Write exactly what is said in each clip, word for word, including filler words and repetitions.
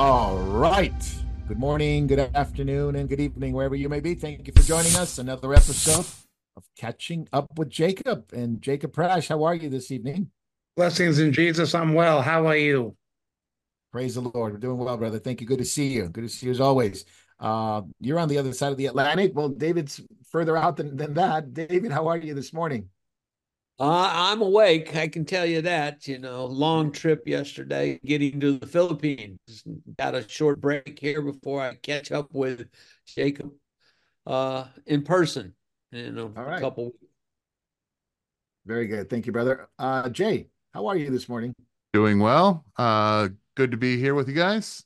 All right. Good morning, good afternoon, and good evening, wherever you may be. Thank you for joining us. Another episode of Catching Up with Jacob. And Jacob Prash, how are you this evening? Blessings in Jesus. I'm well. How are you? Praise the Lord. We're doing well, brother. Thank you. Good to see you. Good to see you as always. Uh, you're on the other side of the Atlantic. Well, David's further out than, than that. David, how are you this morning? Uh, I'm awake. I can tell you that. You know, long trip yesterday, getting to the Philippines. Got a short break here before I catch up with Jacob uh, in person in a All right. couple. Very good. Thank you, brother. Uh, Jay, how are you this morning? Doing well. Uh, good to be here with you guys.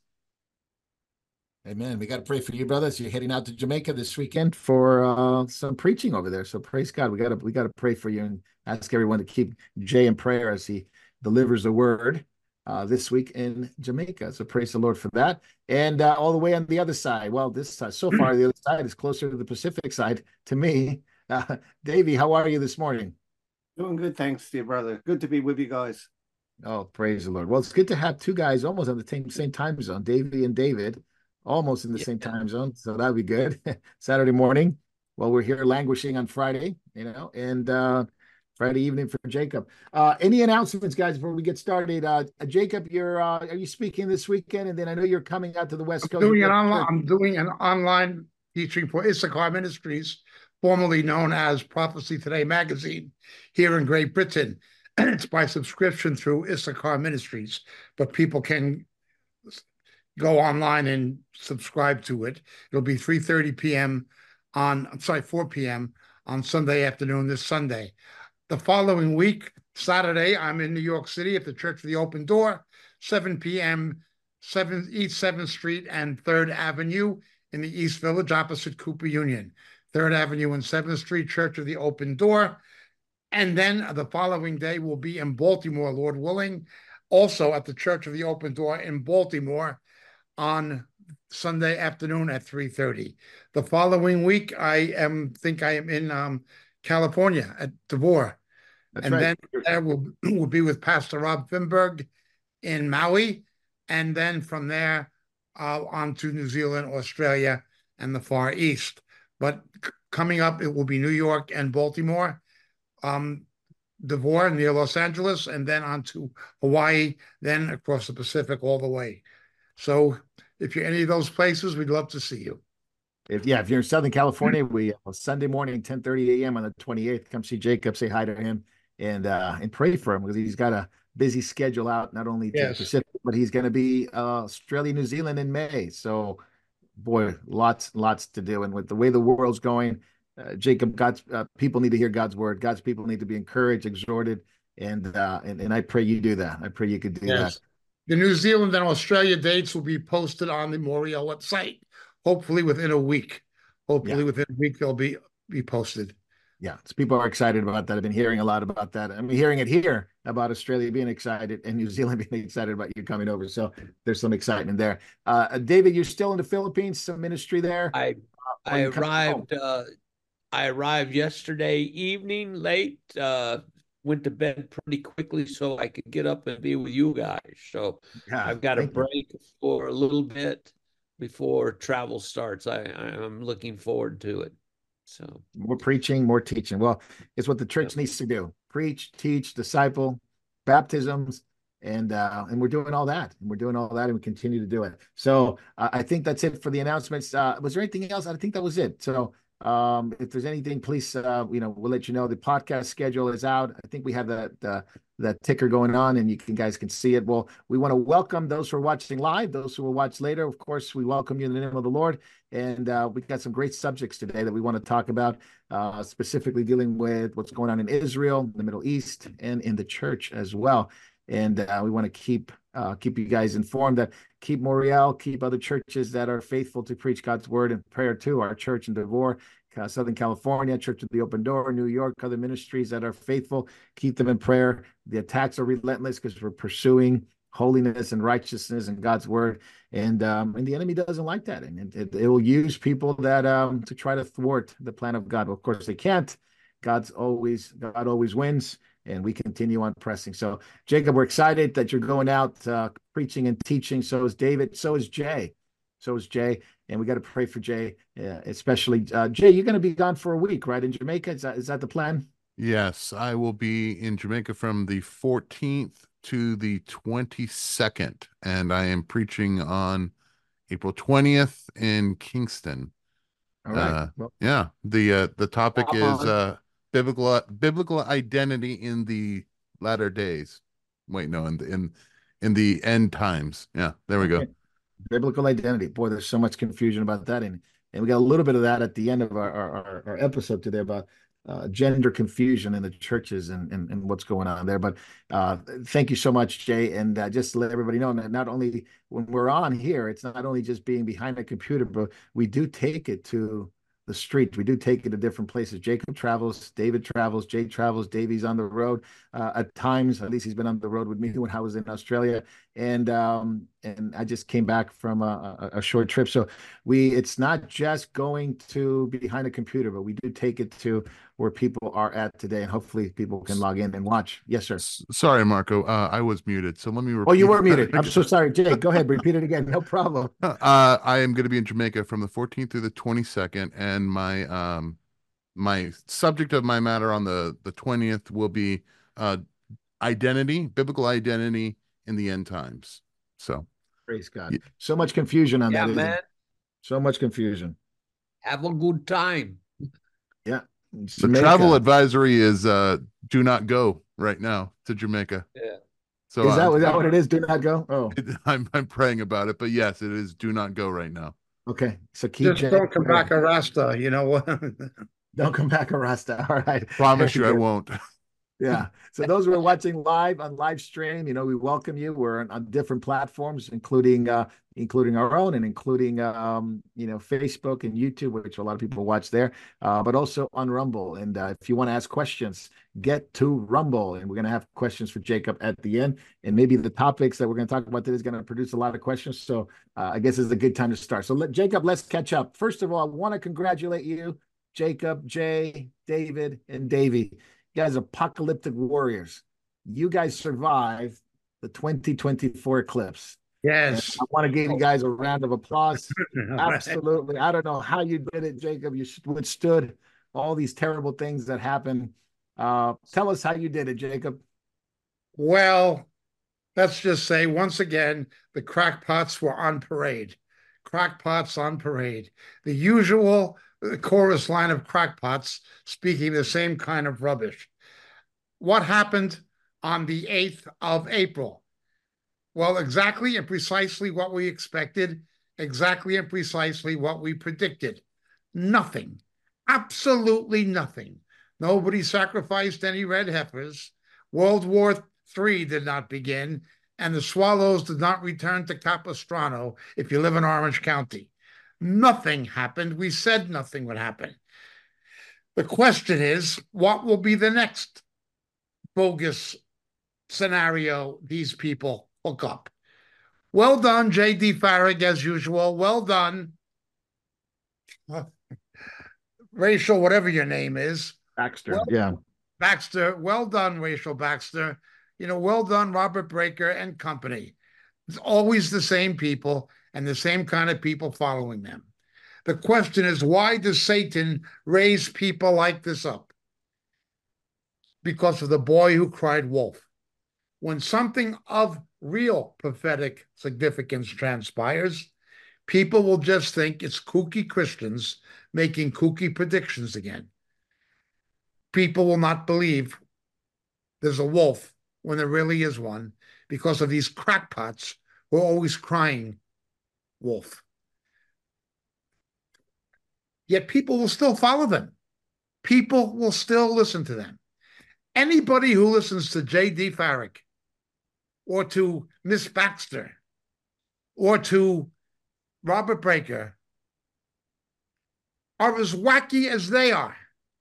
Amen. We got to pray for you, brothers. You're heading out to Jamaica this weekend for uh, some preaching over there. So praise God. We got to we got to pray for you and ask everyone to keep Jay in prayer as he delivers the word uh, this week in Jamaica. So praise the Lord for that. And uh, all the way on the other side. Well, this side, so far the other side is closer to the Pacific side to me. Uh, Davey, how are you this morning? Doing good, thanks, dear brother. Good to be with you guys. Oh, praise the Lord. Well, it's good to have two guys almost on the same same time zone, Davey and David, almost in the Yeah. same time zone. So that'd be good. Saturday morning. Well, we're here languishing on Friday, you know, and uh Friday evening for Jacob. Uh any announcements, guys, before we get started? Uh Jacob, you're uh are you speaking this weekend? And then I know you're coming out to the West Coast. Doing You an got online. church. I'm doing an online teaching for Issachar Ministries, formerly known as Prophecy Today magazine, here in Great Britain. And it's by subscription through Issachar Ministries, but people can go online and subscribe to it. It'll be three thirty p.m. on, I'm sorry, four p.m. on Sunday afternoon, this Sunday. The following week, Saturday, I'm in New York City at the Church of the Open Door, seven p.m., seventh East seventh Street and third Avenue in the East Village, opposite Cooper Union. third Avenue and seventh Street, Church of the Open Door. And then the following day will be in Baltimore, Lord willing, also at the Church of the Open Door in Baltimore on Sunday afternoon at three thirty. The following week, I am think I am in um, California at Devore. That's And right. then there will, will be with Pastor Rob Finberg in Maui. And then from there uh, on to New Zealand, Australia, and the Far East. But c- coming up, it will be New York and Baltimore, um, Devore near Los Angeles, and then on to Hawaii, then across the Pacific all the way. So if you're any of those places, we'd love to see you. If yeah, if you're in Southern California, we uh, Sunday morning, ten thirty a m on the twenty-eighth, come see Jacob, say hi to him, and uh and pray for him because he's got a busy schedule out, not only to the Yes. Pacific, but he's going to be uh Australia, New Zealand in May. So boy, lots, lots to do. And with the way the world's going, uh, Jacob, God's uh, people need to hear God's word. God's people need to be encouraged, exhorted, and uh and, and I pray you do that. I pray you could do that. Yes. The New Zealand and Australia dates will be posted on the Moriel website, hopefully within a week. Hopefully Yeah. within a week they'll be be posted. Yeah, so people are excited about that. I've been hearing a lot about that. I'm hearing it here about Australia being excited and New Zealand being excited about you coming over. So there's some excitement there. Uh, David, you're still in the Philippines, some ministry there. I Uh, are I you coming home? arrived. Uh, I arrived yesterday evening late. Uh, went to bed pretty quickly so I could get up and be with you guys. So Yeah, I've got a thank you. break for a little bit before travel starts. I I'm looking forward to it. So. More preaching, more teaching. Well, it's what the Yeah. church needs to do: preach, teach, disciple, baptisms, and uh, and we're doing all that, and we're doing all that, and we continue to do it. So uh, I think that's it for the announcements. Uh, was there anything else? I think that was it. So um, if there's anything, please, uh, you know, we'll let you know. The podcast schedule is out. I think we have that uh, that ticker going on, and you can guys can see it. Well, we want to welcome those who are watching live, those who will watch later. Of course, we welcome you in the name of the Lord. And uh, we've got some great subjects today that we want to talk about, uh, specifically dealing with what's going on in Israel, the Middle East, and in the church as well. And uh, we want to keep uh, keep you guys informed that keep Moriel, keep other churches that are faithful to preach God's word and prayer to our church in Devore, uh, Southern California, Church of the Open Door, New York, other ministries that are faithful. Keep them in prayer. The attacks are relentless because we're pursuing holiness and righteousness and God's word. And um, and the enemy doesn't like that. And it, it, it will use people that um, to try to thwart the plan of God. Well, of course, they can't. God's always, God always wins. and we continue on pressing. So, Jacob, we're excited that you're going out uh, preaching and teaching. So is David. So is Jay. So is Jay. And we got to pray for Jay, uh, especially uh, Jay. You're going to be gone for a week, right, in Jamaica? Is that is that the plan? Yes, I will be in Jamaica from the fourteenth to the twenty-second, and I am preaching on April twentieth in Kingston. All right. Uh, Well, yeah, the uh, the topic Hop is on. uh, biblical biblical identity in the latter days. Wait, no, in the in in the end times. Yeah, there we go. okay. Biblical identity. Boy, there's so much confusion about that, and and we got a little bit of that at the end of our our, our episode today about uh, gender confusion in the churches and, and and what's going on there. But uh, thank you so much, Jay, and uh, just to let everybody know that not only when we're on here, it's not only just being behind a computer, but we do take it to the street. We do take it to different places. Jacob travels, David travels, Jay travels, Davey's on the road uh, at times. At least he's been on the road with me when I was in Australia, and um, and I just came back from a, a, a short trip. So we, it's not just going to behind a computer, but we do take it to where people are at today, and hopefully people can log in and watch. Yes, sir. S- Sorry, Marco. Uh, I was muted, so let me repeat. Oh, you were muted. I'm so sorry, Jay. Go ahead, repeat it again. No problem. Uh, I am going to be in Jamaica from the fourteenth through the twenty-second, and my um my subject of my matter on the the twentieth will be uh identity, biblical identity in the end times. So, Praise God. Yeah. So much confusion on Yeah, that. isn't man. it? So much confusion. Have a good time. Yeah. the travel advisory is uh do not go right now to Jamaica. Yeah. So Is that, I'm, is that what it is? Do not go? Oh, I'm I'm praying about it, but yes, it is do not go right now. okay. So keep Just Jay- don't come back a Rasta, you know. Don't come back a Rasta. All right. Promise you I Very good. won't. Yeah. So those who are watching live on live stream, you know, we welcome you. We're on, on different platforms, including uh, including our own and including um, you know, Facebook and YouTube, which a lot of people watch there, uh, but also on Rumble. And uh, if you want to ask questions, get to Rumble, and we're going to have questions for Jacob at the end. And maybe the topics that we're going to talk about today is going to produce a lot of questions. So uh, I guess it's a good time to start. So let, Jacob, let's catch up. First of all, I want to congratulate you, Jacob, Jay, David, and Davey. You guys are apocalyptic warriors. You guys survived the twenty twenty-four eclipse. Yes. And I want to give you guys a round of applause. Absolutely. I don't know how you did it, Jacob. You withstood all these terrible things that happened. Uh, tell us how you did it, Jacob. Well, let's just say once again, the crackpots were on parade. Crackpots on parade. The usual chorus line of crackpots speaking the same kind of rubbish. What happened on the eighth of April? Well, exactly and precisely what we expected, exactly and precisely what we predicted. Nothing. Absolutely nothing. Nobody sacrificed any red heifers. World War Three did not begin, and the swallows did not return to Capistrano if you live in Orange County. Nothing happened. We said nothing would happen. The question is, what will be the next bogus scenario these people hook up? Well done, J D Farag, as usual. Well done. Rachel, whatever your name is. Baxter. Well, yeah. Baxter. Well done, Rachel Baxter. You know, well done, Robert Breaker and company. It's always the same people and the same kind of people following them. The question is, why does Satan raise people like this up? Because of the boy who cried wolf. When something of real prophetic significance transpires, people will just think it's kooky Christians making kooky predictions again. People will not believe there's a wolf when there really is one because of these crackpots who are always crying wolf. Yet people will still follow them. People will still listen to them. Anybody who listens to J D Farag or to Miss Baxter or to Robert Breaker are as wacky as they are.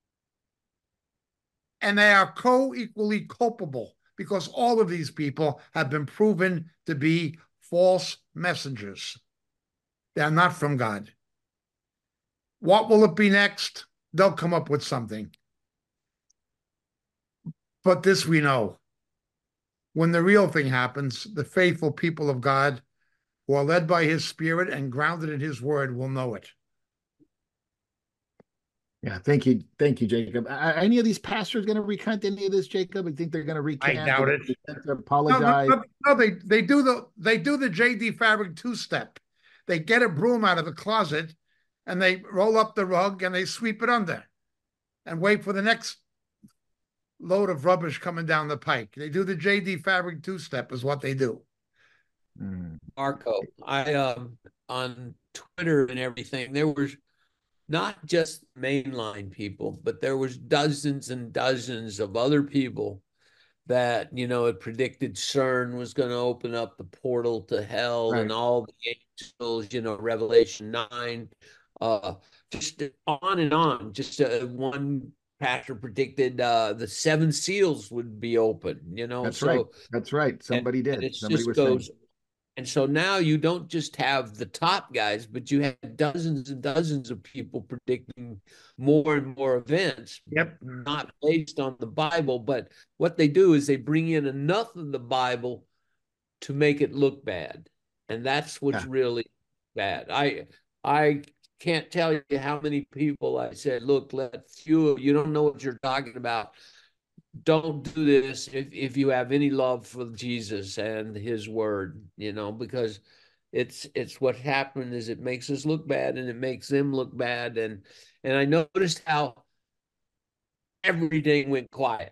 And they are co-equally culpable because all of these people have been proven to be false messengers. They are not from God. What will it be next? They'll come up with something. But this we know. When the real thing happens, the faithful people of God who are led by his spirit and grounded in his word will know it. Yeah, thank you, thank you, Jacob. Are any of these pastors going to recant any of this, Jacob? I think they're going to recant. I doubt it. To apologize. No, no, no, no, they they do the they do the J D Farag two step. They get a broom out of the closet, and they roll up the rug and they sweep it under, and wait for the next load of rubbish coming down the pike. They do the J D Farag two step, is what they do. Mm. Marco, I um on Twitter and everything, there was not just mainline people, but there was dozens and dozens of other people that, you know, it predicted CERN was going to open up the portal to hell, Right. and all the angels, you know, Revelation nine, uh, just on and on. Just uh, one pastor predicted uh, the seven seals would be open, you know. That's so, right. That's right. Somebody and, did. And it Somebody just was goes saying. And so now you don't just have the top guys, but you have dozens and dozens of people predicting more and more events. Yep. Not based on the Bible, but what they do is they bring in enough of the Bible to make it look bad. And that's what's Yeah. really bad. I I can't tell you how many people I said, look, let few, you don't know what you're talking about. Don't do this if, if you have any love for Jesus and his word, you know, because it's it's what happened is it makes us look bad, and it makes them look bad. And and I noticed how everything went quiet.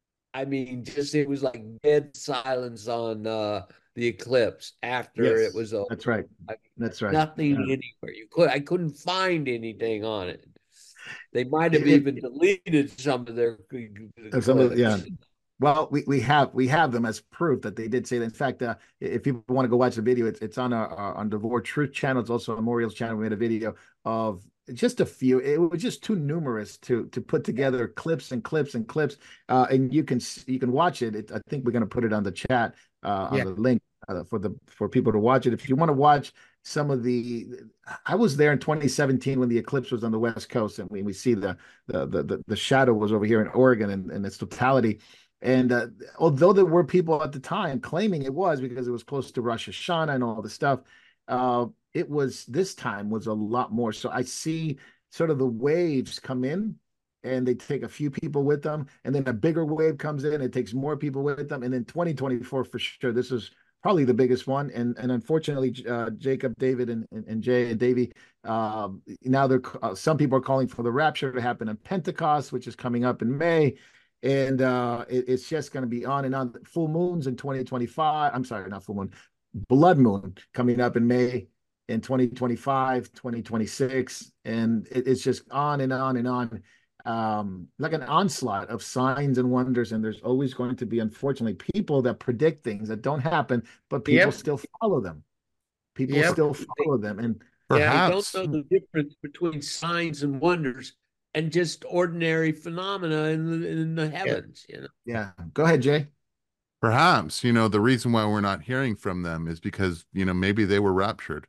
I mean, just it was like dead silence on uh the eclipse after Yes, it was over. that's right. I mean, That's right. nothing Yeah. anywhere. You could I couldn't find anything on it. They might have It- even it- deleted some of their Of some of- clips. yeah. Well, we, we have we have them as proof that they did say that. In fact, uh, if people want to go watch the video, it's it's on our, our on Devore Truth channel. It's also on Memorial's channel. We made a video of just a few. It was just too numerous to to put together clips and clips and clips. Uh, and you can you can watch it. it I think we're going to put it on the chat uh, on Yeah. the link uh, for the for people to watch it. If you want to watch some of the, I was there in twenty seventeen when the eclipse was on the West Coast, and we we see the the the the shadow was over here in Oregon in, in its totality. And uh, although there were people at the time claiming it was because it was close to Rosh Hashanah and all the stuff, uh, it was this time was a lot more. So I see sort of the waves come in, and they take a few people with them, and then a bigger wave comes in, it takes more people with them, and then twenty twenty-four for sure. This is probably the biggest one, and and unfortunately, uh, Jacob, David, and, and and Jay and Davey, uh, now they're uh, some people are calling for the rapture to happen on Pentecost, which is coming up in May. And uh, it, it's just going to be on and on. Full moons in twenty twenty-five. I'm sorry, not full moon. Blood moon coming up in May in twenty twenty-five, twenty twenty-six. And it, it's just on and on and on. Um, like an onslaught of signs and wonders. And there's always going to be, unfortunately, people that predict things that don't happen, but people Yep. still follow them. People Yep. still follow them. And Perhaps. They don't know the difference between signs and wonders and just ordinary phenomena in the, in the heavens, you know. yeah, go ahead, Jay. Perhaps, you know, the reason why we're not hearing from them is because, you know, maybe they were raptured.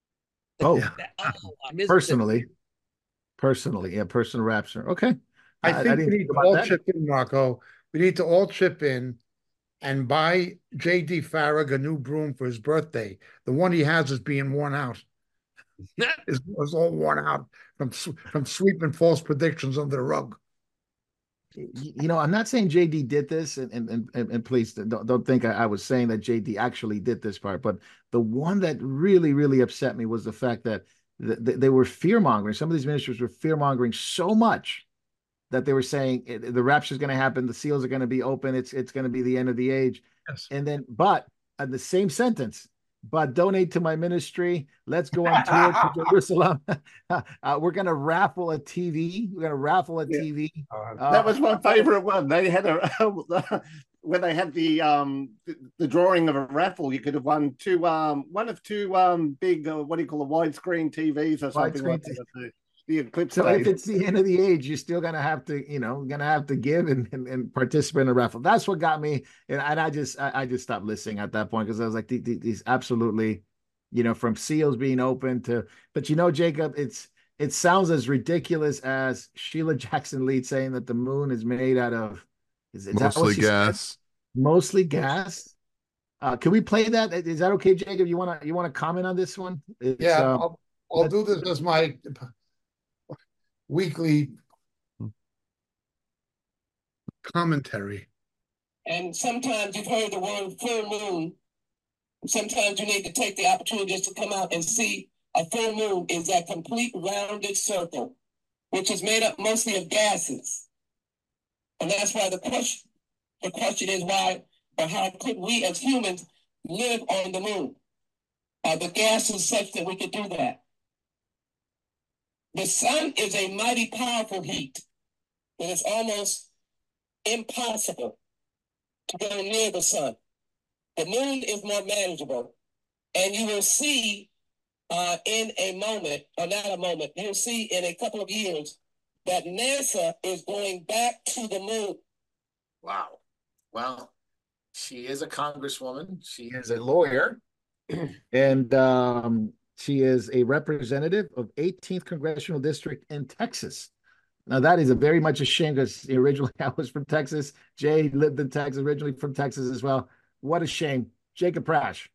Oh, Yeah. Oh, I missed it. personally, personally, yeah, personal rapture. Okay. I think didn't we need to about all that. chip in, Marco. We need to all chip in and buy J D Farag a new broom for his birthday. The one he has is being worn out. It's, it's all worn out from from sweeping false predictions under the rug. You know, I'm not saying J D did this, and and and, and please don't, don't think I, I was saying that J D actually did this part, but the one that really, really upset me was the fact that th they were fear mongering. Some of these ministers were fear mongering so much that they were saying the rapture is going to happen, the seals are going to be open, it's it's going to be the end of the age, Yes. and then but in the same sentence. But donate to my ministry. Let's go on tour to Jerusalem. uh, we're going to raffle a T V. We're going to raffle a Yeah. T V. Uh, That was my favorite one. They had a when they had the um the, the drawing of a raffle. You could have won two um one of two um big uh, what do you call a widescreen T Vs or something Widescreen like t- that. The, the eclipse So days. if it's the end of the age, you're still gonna have to, you know, gonna have to give and, and, and participate in a raffle. That's what got me, and, and I just I, I just stopped listening at that point because I was like, these, these absolutely, you know, from seals being open to, but you know, Jacob, it's it sounds as ridiculous as Sheila Jackson Lee saying that the moon is made out of, Is, is that what Mostly she said? gas. Mostly gas. Uh, can we play that? Is that okay, Jacob? You want to you want to comment on this one? It's Yeah, uh, I'll, I'll do this as my weekly commentary. And sometimes you've heard the word full moon. Sometimes you need to take the opportunity just to come out and see a full moon is that complete rounded circle, which is made up mostly of gases. And that's why the question, the question is why or how could we as humans live on the moon? Are the gases such that we could do that? The sun is a mighty powerful heat. It is almost impossible to go near the sun. The moon is more manageable. And you will see uh, in a moment, or not a moment, you'll see in a couple of years that NASA is going back to the moon. wow. Well, she is a congresswoman. She is a lawyer, and um, she is a representative of eighteenth Congressional District in Texas. Now that is a very much a shame because originally I was from Texas. Jay lived in Texas, originally from Texas as well. What a shame. Jacob Prasch.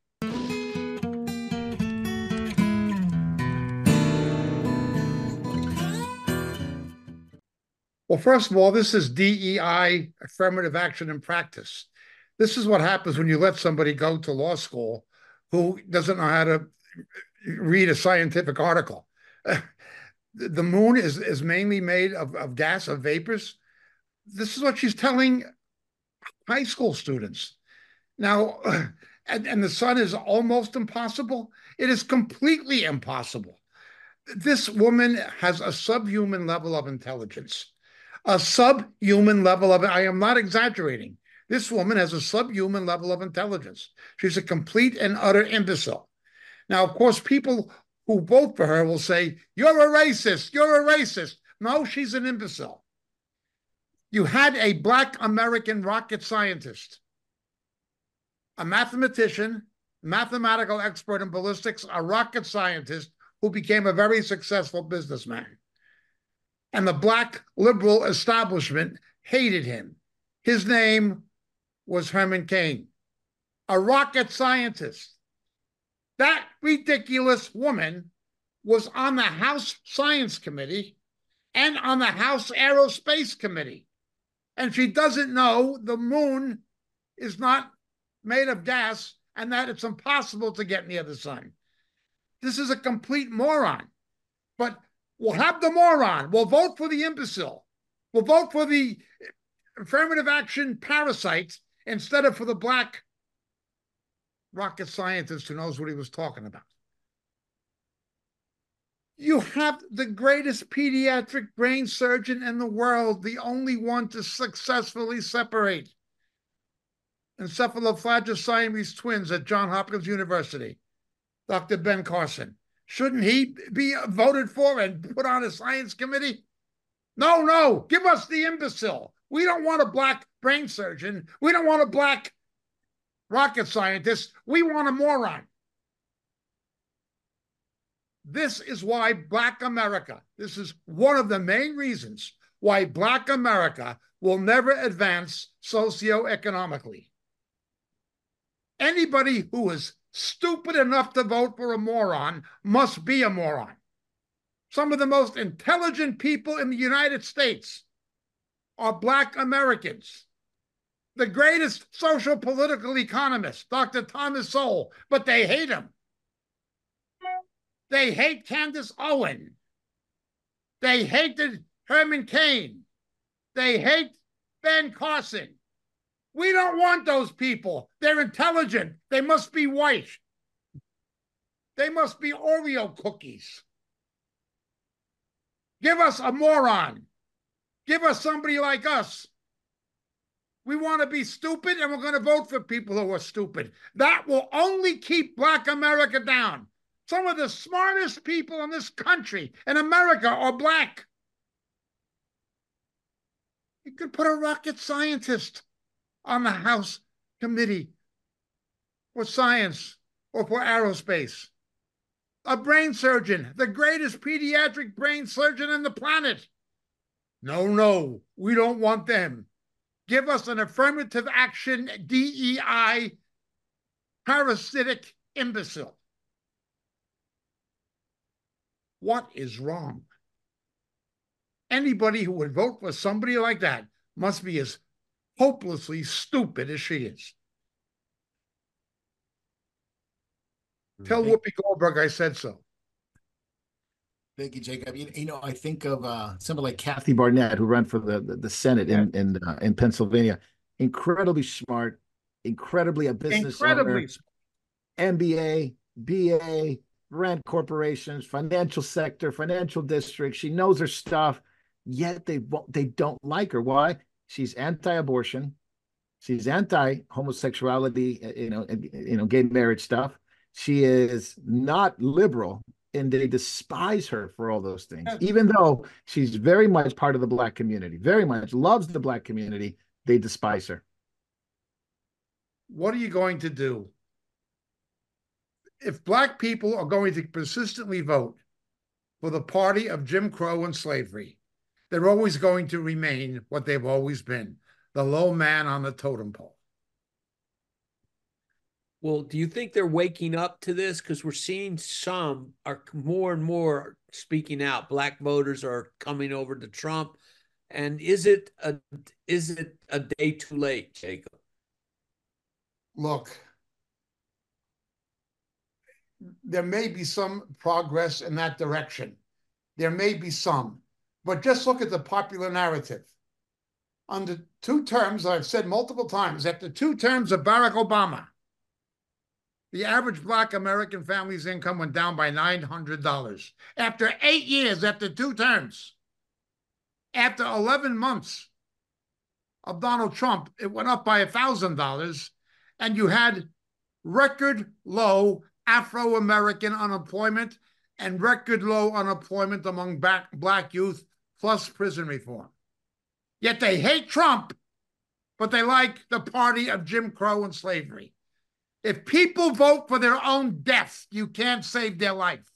Well, first of all, this is D E I, affirmative action in practice. This is what happens when you let somebody go to law school who doesn't know how to read a scientific article. The moon is, is mainly made of, of gas, of vapors. This is what she's telling high school students. Now, and, and the sun is almost impossible. It is completely impossible. This woman has a subhuman level of intelligence. A subhuman level of, I am not exaggerating. This woman has a subhuman level of intelligence. She's a complete and utter imbecile. Now, of course, people who vote for her will say, you're a racist, you're a racist. No, she's an imbecile. You had a Black American rocket scientist, a mathematician, mathematical expert in ballistics, a rocket scientist who became a very successful businessman. And the Black liberal establishment hated him. His name was Herman Cain, a rocket scientist. That ridiculous woman was on the House Science Committee and on the House Aerospace Committee. And she doesn't know the moon is not made of gas and that it's impossible to get near the sun. This is a complete moron. But we'll have the moron. We'll vote for the imbecile. We'll vote for the affirmative action parasite instead of for the Black rocket scientist who knows what he was talking about. You have the greatest pediatric brain surgeon in the world, the only one to successfully separate encephalophageal Siamese twins at Johns Hopkins University, Doctor Ben Carson. Shouldn't he be voted for and put on a science committee? No, no, give us the imbecile. We don't want a Black brain surgeon. We don't want a Black rocket scientist. We want a moron. This is why Black America, this is one of the main reasons why Black America will never advance socioeconomically. Anybody who is stupid enough to vote for a moron must be a moron. Some of the most intelligent people in the United States are Black Americans. The greatest social political economist, Doctor Thomas Sowell, but they hate him. They hate Candace Owen. They hated Herman Cain. They hate Ben Carson. We don't want those people. They're intelligent. They must be white. They must be Oreo cookies. Give us a moron. Give us somebody like us. We want to be stupid, and we're going to vote for people who are stupid. That will only keep Black America down. Some of the smartest people in this country, in America, are Black. You could put a rocket scientist on the House Committee for Science or for Aerospace. A brain surgeon, the greatest pediatric brain surgeon on the planet. No, no, we don't want them. give us an affirmative action D E I parasitic imbecile. What is wrong? Anybody who would vote for somebody like that must be as hopelessly stupid as she is. Tell Whoopi Goldberg I said so. Thank you, Jacob. You, you know, I think of uh, somebody like Kathy Barnett, who ran for the the, the Senate in in uh, in Pennsylvania. Incredibly smart, incredibly a business Incredibly owner, M B A, B A, ran corporations, financial sector, financial district. She knows her stuff. Yet they won't, they don't like her. Why? She's anti-abortion. She's anti-homosexuality. You know, you know, gay marriage stuff. She is not liberal. And they despise her for all those things, even though she's very much part of the Black community, very much loves the Black community. They despise her. What are you going to do? If Black people are going to persistently vote for the party of Jim Crow and slavery, they're always going to remain what they've always been, the low man on the totem pole. Well, do you think they're waking up to this? Because we're seeing some are more and more speaking out. Black voters are coming over to Trump. And is it a is it a day too late, Jacob? Look, there may be some progress in that direction. There may be some. But just look at the popular narrative. Under two terms, I've said multiple times, after two terms of Barack Obama, the average Black American family's income went down by nine hundred dollars. After eight years, after two terms, after eleven months of Donald Trump, it went up by one thousand dollars, and you had record low Afro-American unemployment and record low unemployment among black, black youth, plus prison reform. Yet they hate Trump, but they like the party of Jim Crow and slavery. If people vote for their own death, you can't save their life.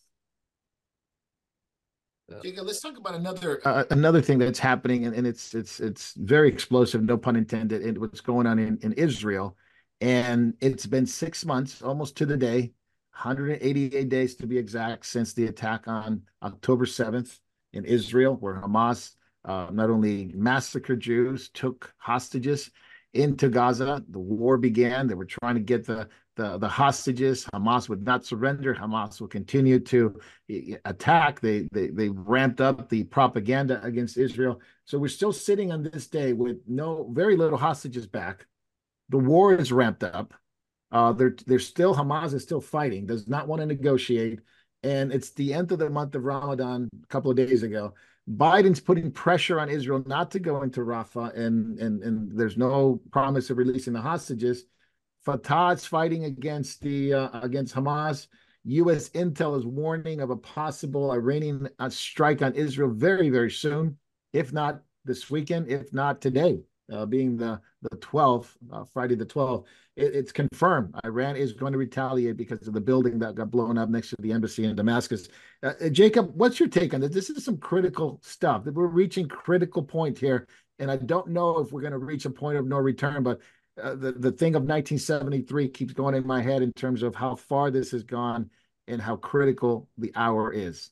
Jacob, let's talk about another uh, another thing that's happening, and, and it's it's it's very explosive, no pun intended, in what's going on in, in Israel. And it's been six months, almost to the day, one hundred eighty-eight days to be exact, since the attack on October seventh in Israel, where Hamas uh, not only massacred Jews, took hostages into Gaza. The war began. They were trying to get the, the, the hostages. Hamas would not surrender. Hamas would continue to attack. They, they, they ramped up the propaganda against Israel. So we're still sitting on this day with no, very little hostages back. The war is ramped up. Uh, they're, they're still, Hamas is still fighting, does not want to negotiate. And it's the end of the month of Ramadan a couple of days ago. Biden's putting pressure on Israel not to go into Rafah, and, and, and there's no promise of releasing the hostages. Fatah's fighting against the uh, against Hamas. U S intel is warning of a possible Iranian uh, strike on Israel very, very soon, if not this weekend, if not today, uh, being the, the twelfth, uh, Friday the twelfth. It, it's confirmed. Iran is going to retaliate because of the building that got blown up next to the embassy in Damascus. Uh, Jacob, what's your take on this? This is some critical stuff. We're reaching critical point here, and I don't know if we're going to reach a point of no return, but uh, the, the thing of nineteen seventy-three keeps going in my head in terms of how far this has gone and how critical the hour is.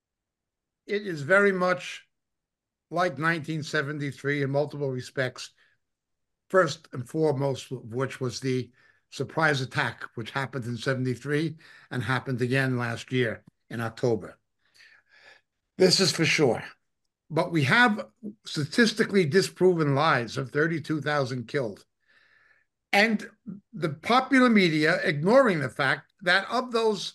It is very much like nineteen seventy-three in multiple respects. First and foremost of which was the surprise attack, which happened in seventy-three and happened again last year in October. This is for sure. But we have statistically disproven lies of thirty-two thousand killed. And the popular media ignoring the fact that of those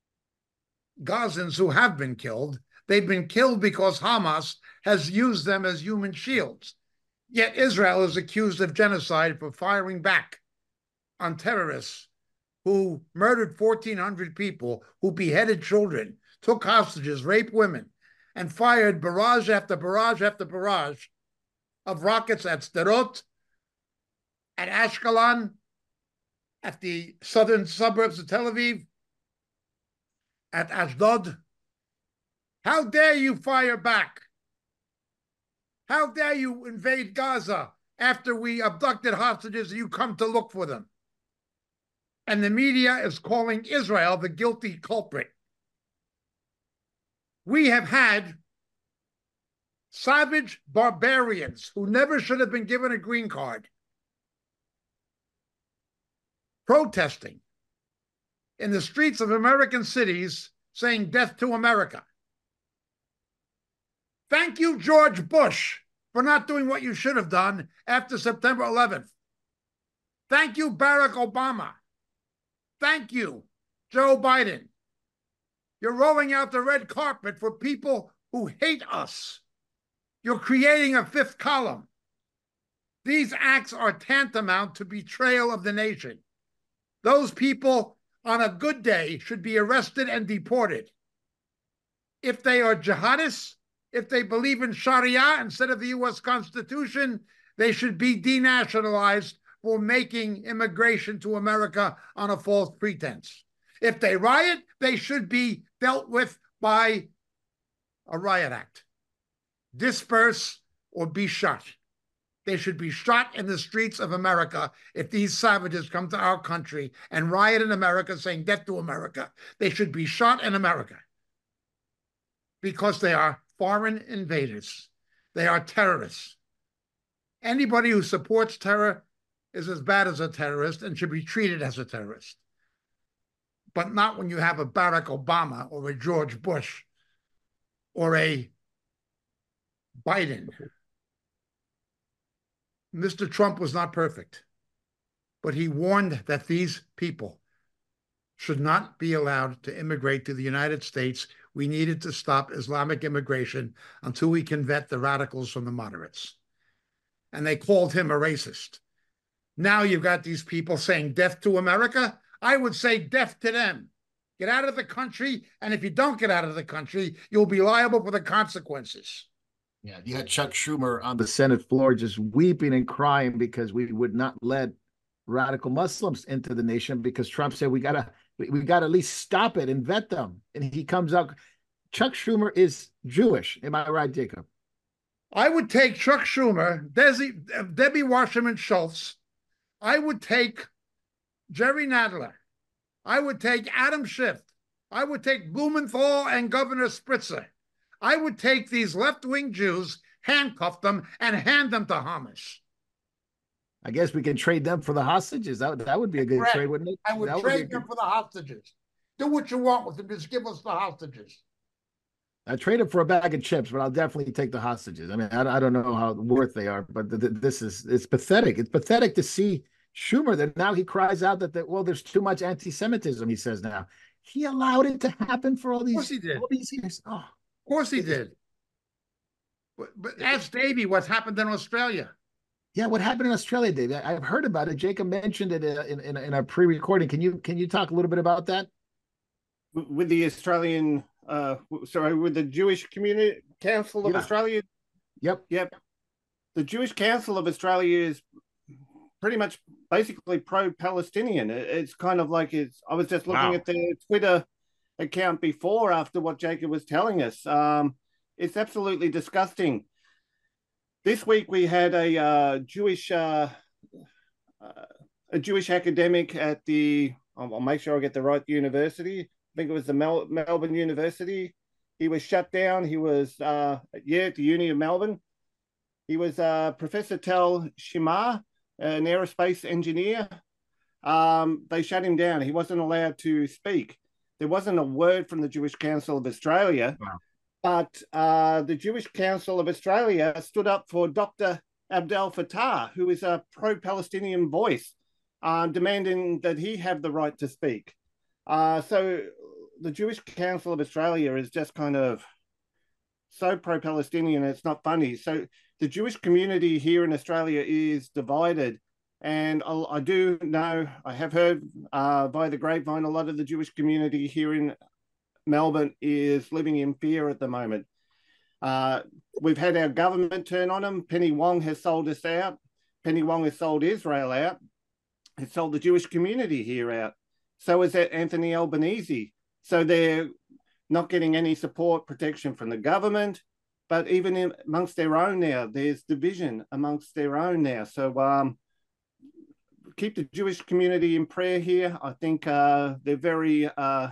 Gazans who have been killed, they've been killed because Hamas has used them as human shields. Yet Israel is accused of genocide for firing back on terrorists who murdered fourteen hundred people, who beheaded children, took hostages, raped women, and fired barrage after barrage after barrage of rockets at Sderot, at Ashkelon, at the southern suburbs of Tel Aviv, at Ashdod. How dare you fire back? How dare you invade Gaza after we abducted hostages, you come to look for them. And the media is calling Israel the guilty culprit. We have had savage barbarians who never should have been given a green card protesting in the streets of American cities saying death to America. Thank you, George Bush, for not doing what you should have done after September eleventh. Thank you, Barack Obama. Thank you, Joe Biden. You're rolling out the red carpet for people who hate us. You're creating a fifth column. These acts are tantamount to betrayal of the nation. Those people, on a good day, should be arrested and deported. If they are jihadists, if they believe in Sharia instead of the U S Constitution, they should be denationalized for making immigration to America on a false pretense. If they riot, they should be dealt with by a riot act. Disperse or be shot. They should be shot in the streets of America if these savages come to our country and riot in America saying death to America. They should be shot in America because they are foreign invaders. They are terrorists. Anybody who supports terror is as bad as a terrorist and should be treated as a terrorist. But not when you have a Barack Obama or a George Bush or a Biden. Mister Trump was not perfect, but he warned that these people should not be allowed to immigrate to the United States. We needed to stop Islamic immigration until we can vet the radicals from the moderates. And they called him a racist. Now you've got these people saying death to America. I would say death to them. Get out of the country, and if you don't get out of the country, you'll be liable for the consequences. Yeah, you had Chuck Schumer on the Senate floor just weeping and crying because we would not let radical Muslims into the nation because Trump said we gotta we, we gotta at least stop it and vet them. And he comes out. Chuck Schumer is Jewish. Am I right, Jacob? I would take Chuck Schumer, Desi, Debbie Wasserman Schultz. I would take Jerry Nadler. I would take Adam Schiff. I would take Blumenthal and Governor Spritzer. I would take these left-wing Jews, handcuff them, and hand them to Hamas. I guess we can trade them for the hostages. That, that would be a good Correct. trade, wouldn't it? I would That trade be them good... for the hostages. Do what you want with them. Just give us the hostages. I trade them for a bag of chips, but I'll definitely take the hostages. I mean, I, I don't know how worth they are, but th- th- this is it's pathetic. It's pathetic to see Schumer that now he cries out that, that well, there's too much anti-Semitism. He says now he allowed it to happen for all these, Of course he did. all these years. Oh, of course he did. But, but ask Davey what's happened in Australia. Yeah, what happened in Australia, Dave? I, I've heard about it. Jacob mentioned it in in, in our pre-recording. Can you can you talk a little bit about that? With the Australian, uh, sorry, with the Jewish Community Council of Yeah. Australia. Yep. Yep. The Jewish Council of Australia is pretty much basically pro-Palestinian. It's kind of like it's. I was just looking Wow. at their Twitter account before, after what Jacob was telling us. Um, it's absolutely disgusting. This week we had a uh, Jewish uh, uh, a Jewish academic at the. I'll, I'll make sure I get the right university. I think it was the Mel- Melbourne University. He was shut down. He was uh, yeah at the Uni of Melbourne. He was uh, Professor Tal Shimar, an aerospace engineer. Um, they shut him down. He wasn't allowed to speak. There wasn't a word from the Jewish Council of Australia. Wow. But uh, the Jewish Council of Australia stood up for Doctor Abdel Fattah, who is a pro-Palestinian voice, uh, demanding that he have the right to speak. Uh, so the Jewish Council of Australia is just kind of so pro-Palestinian, it's not funny. So the Jewish community here in Australia is divided. And I, I do know, I have heard uh, by the grapevine, a lot of the Jewish community here in Melbourne is living in fear at the moment. Uh, we've had our government turn on them. Penny Wong has sold us out. Penny Wong has sold Israel out. Has sold the Jewish community here out. So is that Anthony Albanese. So they're not getting any support, protection from the government. but even in, amongst their own now, there's division amongst their own now. So um, keep the Jewish community in prayer here. I think uh, they're very. Uh,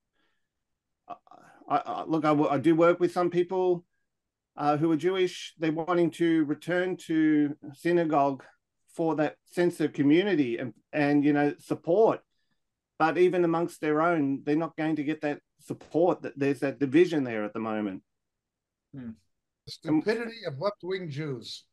I, I, look, I, I do work with some people uh, who are Jewish. They're wanting to return to synagogue for that sense of community and and you know support. But even amongst their own, they're not going to get that support. That there's that division there at the moment. Hmm. The stupidity of left-wing Jews.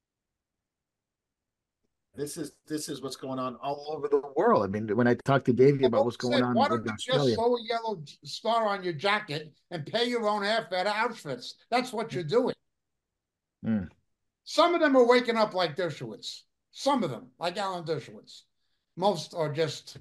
This is this is what's going on all over the world. I mean, when I talked to Davey about what's going on why don't in you Australia, just sew a yellow star on your jacket and pay your own airfare to Auschwitz? That's what you're doing. Mm. Some of them are waking up like Dershowitz. Some of them, like Alan Dershowitz. Most are just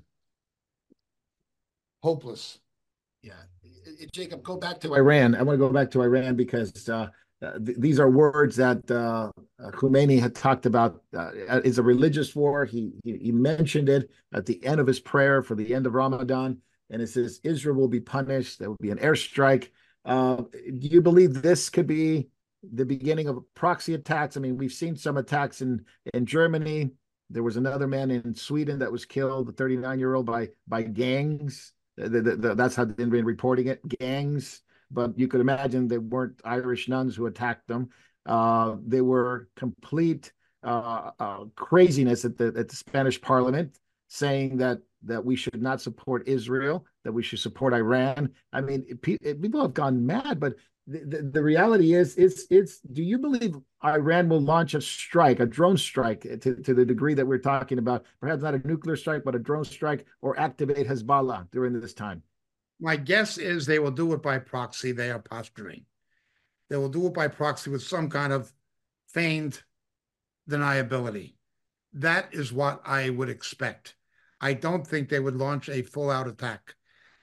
hopeless. Yeah, Jacob, go back to Iran. I want to go back to Iran because uh, uh, th these are words that uh, Khomeini had talked about. Uh, is a religious war. He, he he mentioned it at the end of his prayer for the end of Ramadan, and it says Israel will be punished. There will be an airstrike. Uh, do you believe this could be the beginning of proxy attacks? I mean, we've seen some attacks in in Germany. There was another man in Sweden that was killed, a thirty-nine-year-old by by gangs. The, the, the, that's how they've been reporting it, gangs. But you could imagine they weren't Irish nuns who attacked them. Uh, they were complete uh, uh, craziness at the at the Spanish Parliament, saying that that we should not support Israel, that we should support Iran. I mean, it, people have gone mad, but the, the, the reality is, it's it's. Do you believe Iran will launch a strike, a drone strike, to, to the degree that we're talking about? Perhaps not a nuclear strike, but a drone strike, or activate Hezbollah during this time? My guess is they will do it by proxy. They are posturing. They will do it by proxy with some kind of feigned deniability. That is what I would expect. I don't think they would launch a full-out attack.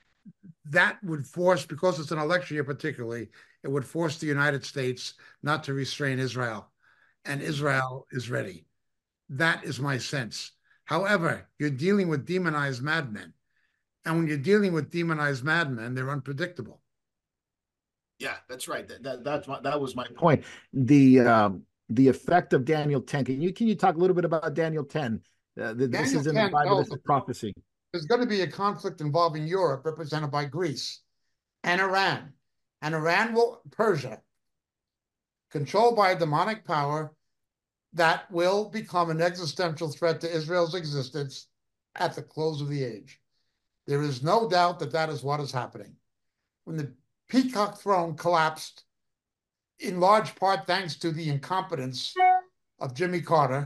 That would force, because it's an election year particularly, it would force the United States not to restrain Israel. And Israel is ready. That is my sense. However, you're dealing with demonized madmen. And when you're dealing with demonized madmen, they're unpredictable. Yeah, that's right. That, that, that's my, that was my point. The um, the effect of Daniel ten. Can you can you talk a little bit about Daniel ten? Uh, the, this is in the Bible. This is prophecy. There's going to be a conflict involving Europe, represented by Greece and Iran. And Iran will, Persia, controlled by a demonic power that will become an existential threat to Israel's existence at the close of the age. There is no doubt that that is what is happening. When the Peacock throne collapsed, in large part thanks to the incompetence of Jimmy Carter,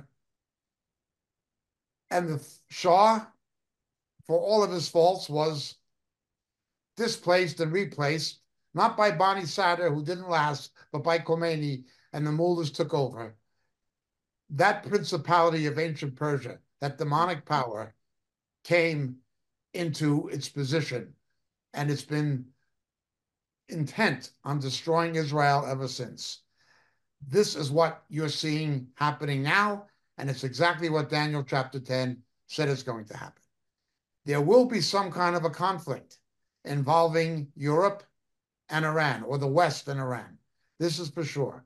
and the Shah, for all of his faults, was displaced and replaced, not by Bani Sadr, who didn't last, but by Khomeini, and the mullahs took over. That principality of ancient Persia, that demonic power, came into its position, and it's been intent on destroying Israel ever since. This is what you're seeing happening now, and it's exactly what Daniel chapter ten said is going to happen. There will be some kind of a conflict involving Europe and Iran, or the West and Iran. This is for sure.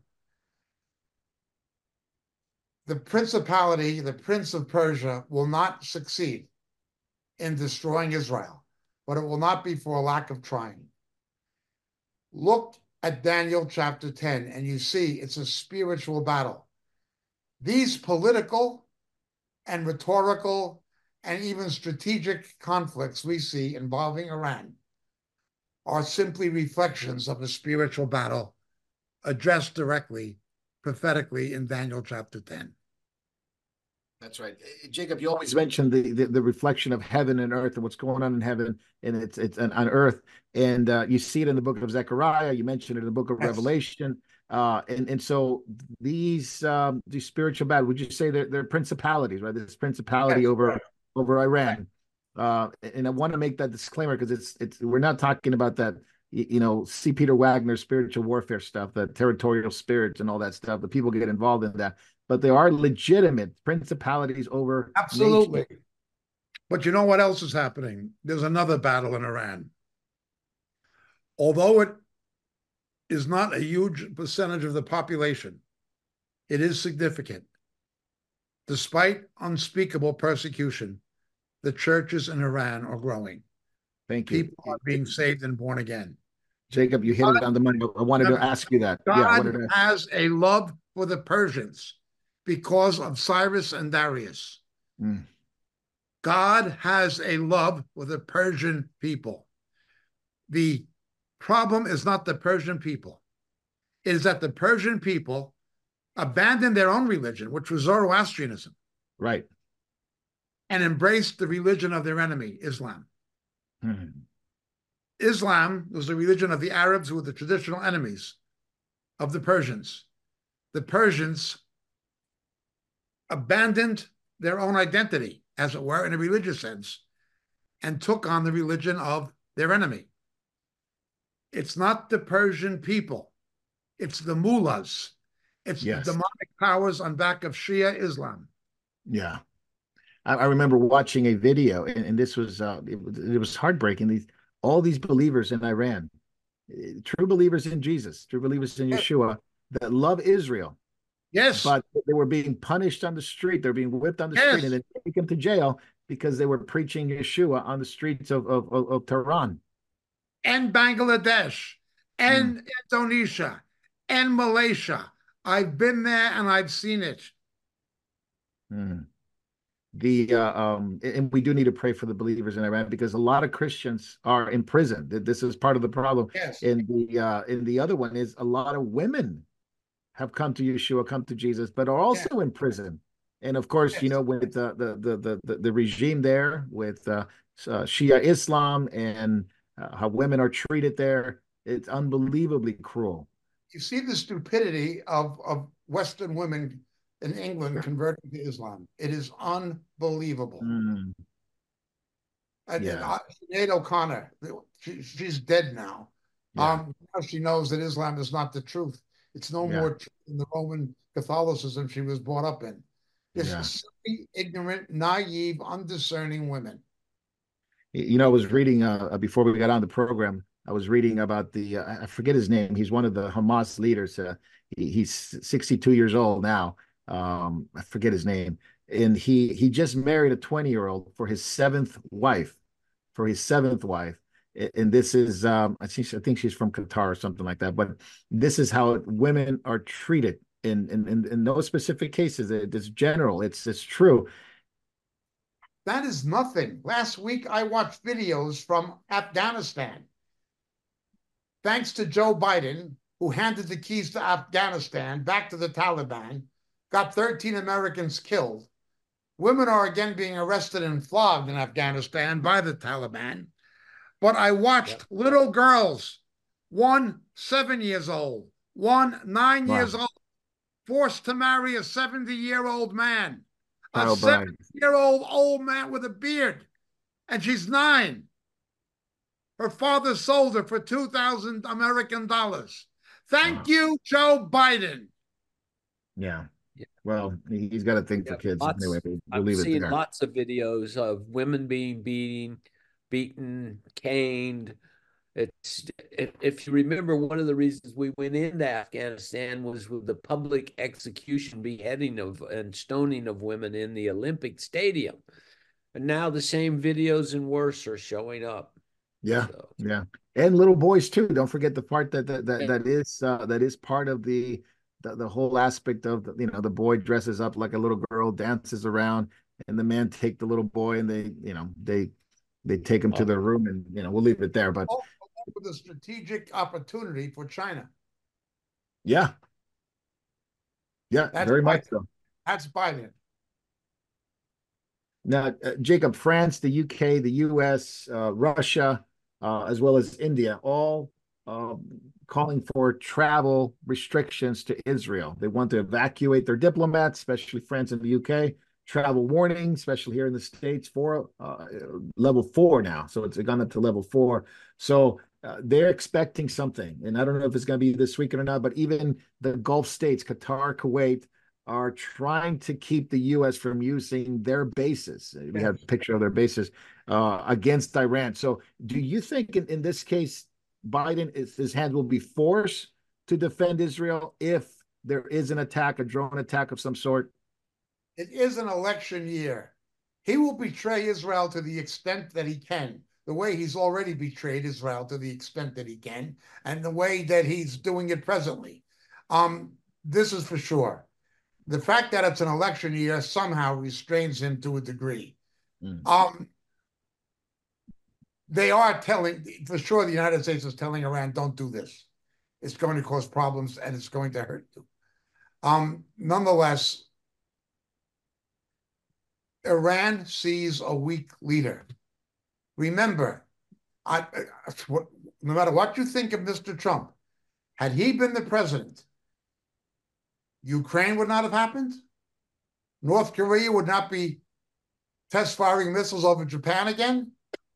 The principality, the Prince of Persia, will not succeed in destroying Israel, but it will not be for a lack of trying. Look at Daniel chapter ten, and you see it's a spiritual battle. These political and rhetorical and even strategic conflicts we see involving Iran are simply reflections of a spiritual battle addressed directly, prophetically, in Daniel chapter ten. That's right. Jacob, you always mention the, the, the reflection of heaven and earth and what's going on in heaven and it's it's on, on earth. And uh, you see it in the book of Zechariah. You mentioned it in the book of yes. Revelation. Uh, and, and so these um, these spiritual battles, would you say they're, they're principalities, right? This principality yes, over right. over Iran. Uh, and I want to make that disclaimer because it's it's we're not talking about that, you know, C. Peter Wagner spiritual warfare stuff, the territorial spirits and all that stuff. The people get involved in that. But there are legitimate principalities over absolutely. Nations. But you know what else is happening? There's another battle in Iran. Although it is not a huge percentage of the population. It is significant. Despite unspeakable persecution, the churches in Iran are growing. Thank you. People are being saved and born again. Jacob, you hit it on the money. I wanted to ask you that. God yeah, I wanted to... has a love for the Persians because of Cyrus and Darius. Mm. God has a love for the Persian people. The problem is not the Persian people. It is that the Persian people abandoned their own religion, which was Zoroastrianism. Right. And embraced the religion of their enemy, Islam. Mm. Islam was the religion of the Arabs, who were the traditional enemies of the Persians. The Persians abandoned their own identity, as it were, in a religious sense, and took on the religion of their enemy. It's not the Persian people. It's the mullahs. It's yes. the demonic powers on back of Shia Islam. Yeah. I, I remember watching a video, and, and this was, uh, it, it was heartbreaking. These, all these believers in Iran, true believers in Jesus, true believers in Yeshua, that love Israel. Yes. But they were being punished on the street. They're being whipped on the yes. street and then taken to jail because they were preaching Yeshua on the streets of, of, of, of Tehran. And Bangladesh, and mm. Indonesia, and Malaysia. I've been there and I've seen it. Mm. The uh, um, and we do need to pray for the believers in Iran, because a lot of Christians are in prison. This is part of the problem. Yes. And the uh, and the other one is a lot of women have come to Yeshua, come to Jesus, but are also yeah. in prison. And of course, yes. you know, with uh, the, the the the the regime there, with uh, uh, Shia Islam and uh, how women are treated there, it's unbelievably cruel. You see the stupidity of of Western women in England converting to Islam. It is unbelievable. Mm. And, yeah. and Sinead O'Connor, she, she's dead now. Yeah. Um, now she knows that Islam is not the truth. It's no yeah. more truth than the Roman Catholicism she was brought up in. This yeah. is silly, ignorant, naive, undiscerning women. You know, I was reading, uh, before we got on the program, I was reading about the, uh, I forget his name. He's one of the Hamas leaders. Uh, he, he's sixty-two years old now. Um, I forget his name. And he he just married a twenty-year-old for his seventh wife, for his seventh wife. And this is, um, I think, I think she's from Qatar or something like that. But this is how women are treated in in, in, in no specific cases. It's general. It's it's true. That is nothing. Last week, I watched videos from Afghanistan. Thanks to Joe Biden, who handed the keys to Afghanistan back to the Taliban, got thirteen Americans killed. Women are again being arrested and flogged in Afghanistan by the Taliban. But I watched yep. little girls, one seven years old, one nine wow. years old, forced to marry a seventy-year-old man, a seventy-year-old old man with a beard, and she's nine. Her father sold her for two thousand American dollars. Thank wow. you, Joe Biden. Yeah. Well, he's got a thing yeah, for kids. Lots, anyway, we'll I'm leave seeing it there. lots of videos of women being beaten, beaten, caned. It's if, if you remember, one of the reasons we went into Afghanistan was with the public execution, beheading of and stoning of women in the Olympic Stadium. And now the same videos and worse are showing up. Yeah, so. yeah, and little boys too. Don't forget the part that that that, that is uh, that is part of the. The, the whole aspect of, the, you know, the boy dresses up like a little girl, dances around, and the man take the little boy and they, you know, they they take him oh. to their room, and, you know, we'll leave it there. But with a strategic opportunity for China. Yeah. Yeah, That's very Biden. much so. That's Biden. Now, uh, Jacob, France, the U K, the U S, uh, Russia, uh, as well as India, all uh, calling for travel restrictions to Israel. They want to evacuate their diplomats, especially France and the U K. Travel warning, especially here in the States, for uh, level four now. So it's gone up to level four. So uh, they're expecting something. And I don't know if it's going to be this weekend or not, but even the Gulf states, Qatar, Kuwait, are trying to keep the U S from using their bases. We have a picture of their bases uh, against Iran. So do you think in, in this case, Biden, is, his hand will be force, to defend Israel if there is an attack, a drone attack of some sort? It is an election year. He will betray Israel to the extent that he can, the way he's already betrayed Israel to the extent that he can, and the way that he's doing it presently. Um, this is for sure. The fact that it's an election year somehow restrains him to a degree. Mm. Um, they are telling, for sure, the United States is telling Iran, don't do this. It's going to cause problems and it's going to hurt you. Um, nonetheless, Iran sees a weak leader. Remember, I, I, no matter what you think of Mister Trump, had he been the president, Ukraine would not have happened. North Korea would not be test firing missiles over Japan again.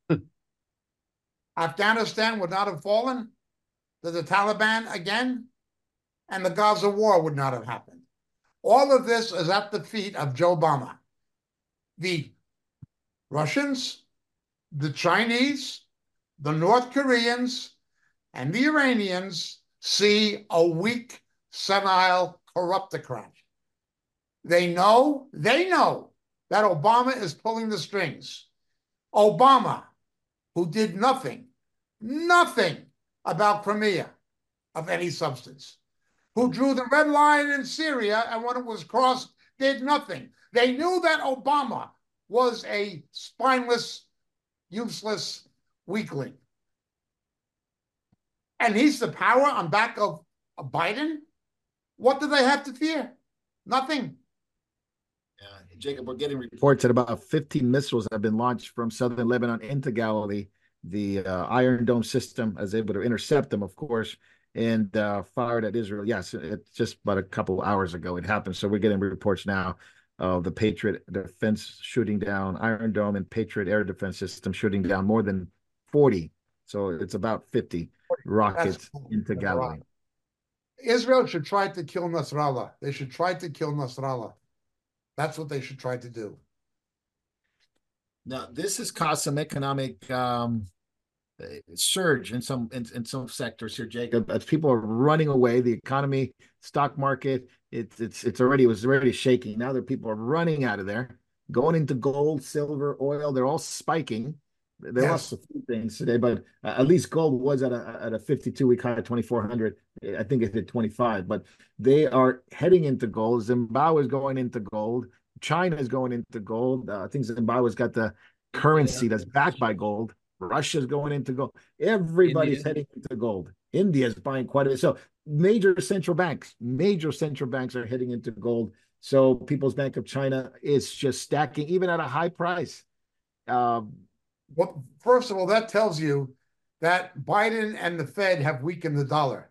Afghanistan would not have fallen to the Taliban again. And the Gaza war would not have happened. All of this is at the feet of Joe Obama. The Russians, the Chinese, the North Koreans, and the Iranians see a weak, senile corruptocrat. They know, they know that Obama is pulling the strings. Obama, who did nothing, nothing about Crimea of any substance, who drew the red line in Syria, and when it was crossed, did nothing. They knew that Obama was a spineless, useless weakling. And he's the power on back of, of Biden. What do they have to fear? Nothing. Yeah, Jacob, we're getting reports that about fifteen missiles have been launched from southern Lebanon into Galilee. The uh, Iron Dome system is able to intercept them, of course, and uh, fired at Israel. Yes, it's just about a couple hours ago it happened. So we're getting reports now of the Patriot defense shooting down Iron Dome and Patriot air defense system shooting down more than forty. So it's about fifty rockets cool. into Galilee. Israel should try to kill Nasrallah. They should try to kill Nasrallah. That's what they should try to do. Now, this has caused some economic um, surge in some in, in some sectors here, Jacob. As people are running away, the economy, stock market, it's it's it's already it was already shaking. Now that people are running out of there, going into gold, silver, oil. They're all spiking. They yes. lost a few things today, but uh, at least gold was at a at a fifty-two week high of twenty-four hundred. I think it hit twenty-five, but they are heading into gold. Zimbabwe is going into gold. China is going into gold. Uh, I think Zimbabwe's got the currency that's backed by gold. Russia's going into gold. Everybody's India. heading into gold. India's buying quite a bit. So major central banks, major central banks are heading into gold. So People's Bank of China is just stacking, even at a high price. Um, Well, first of all, that tells you that Biden and the Fed have weakened the dollar.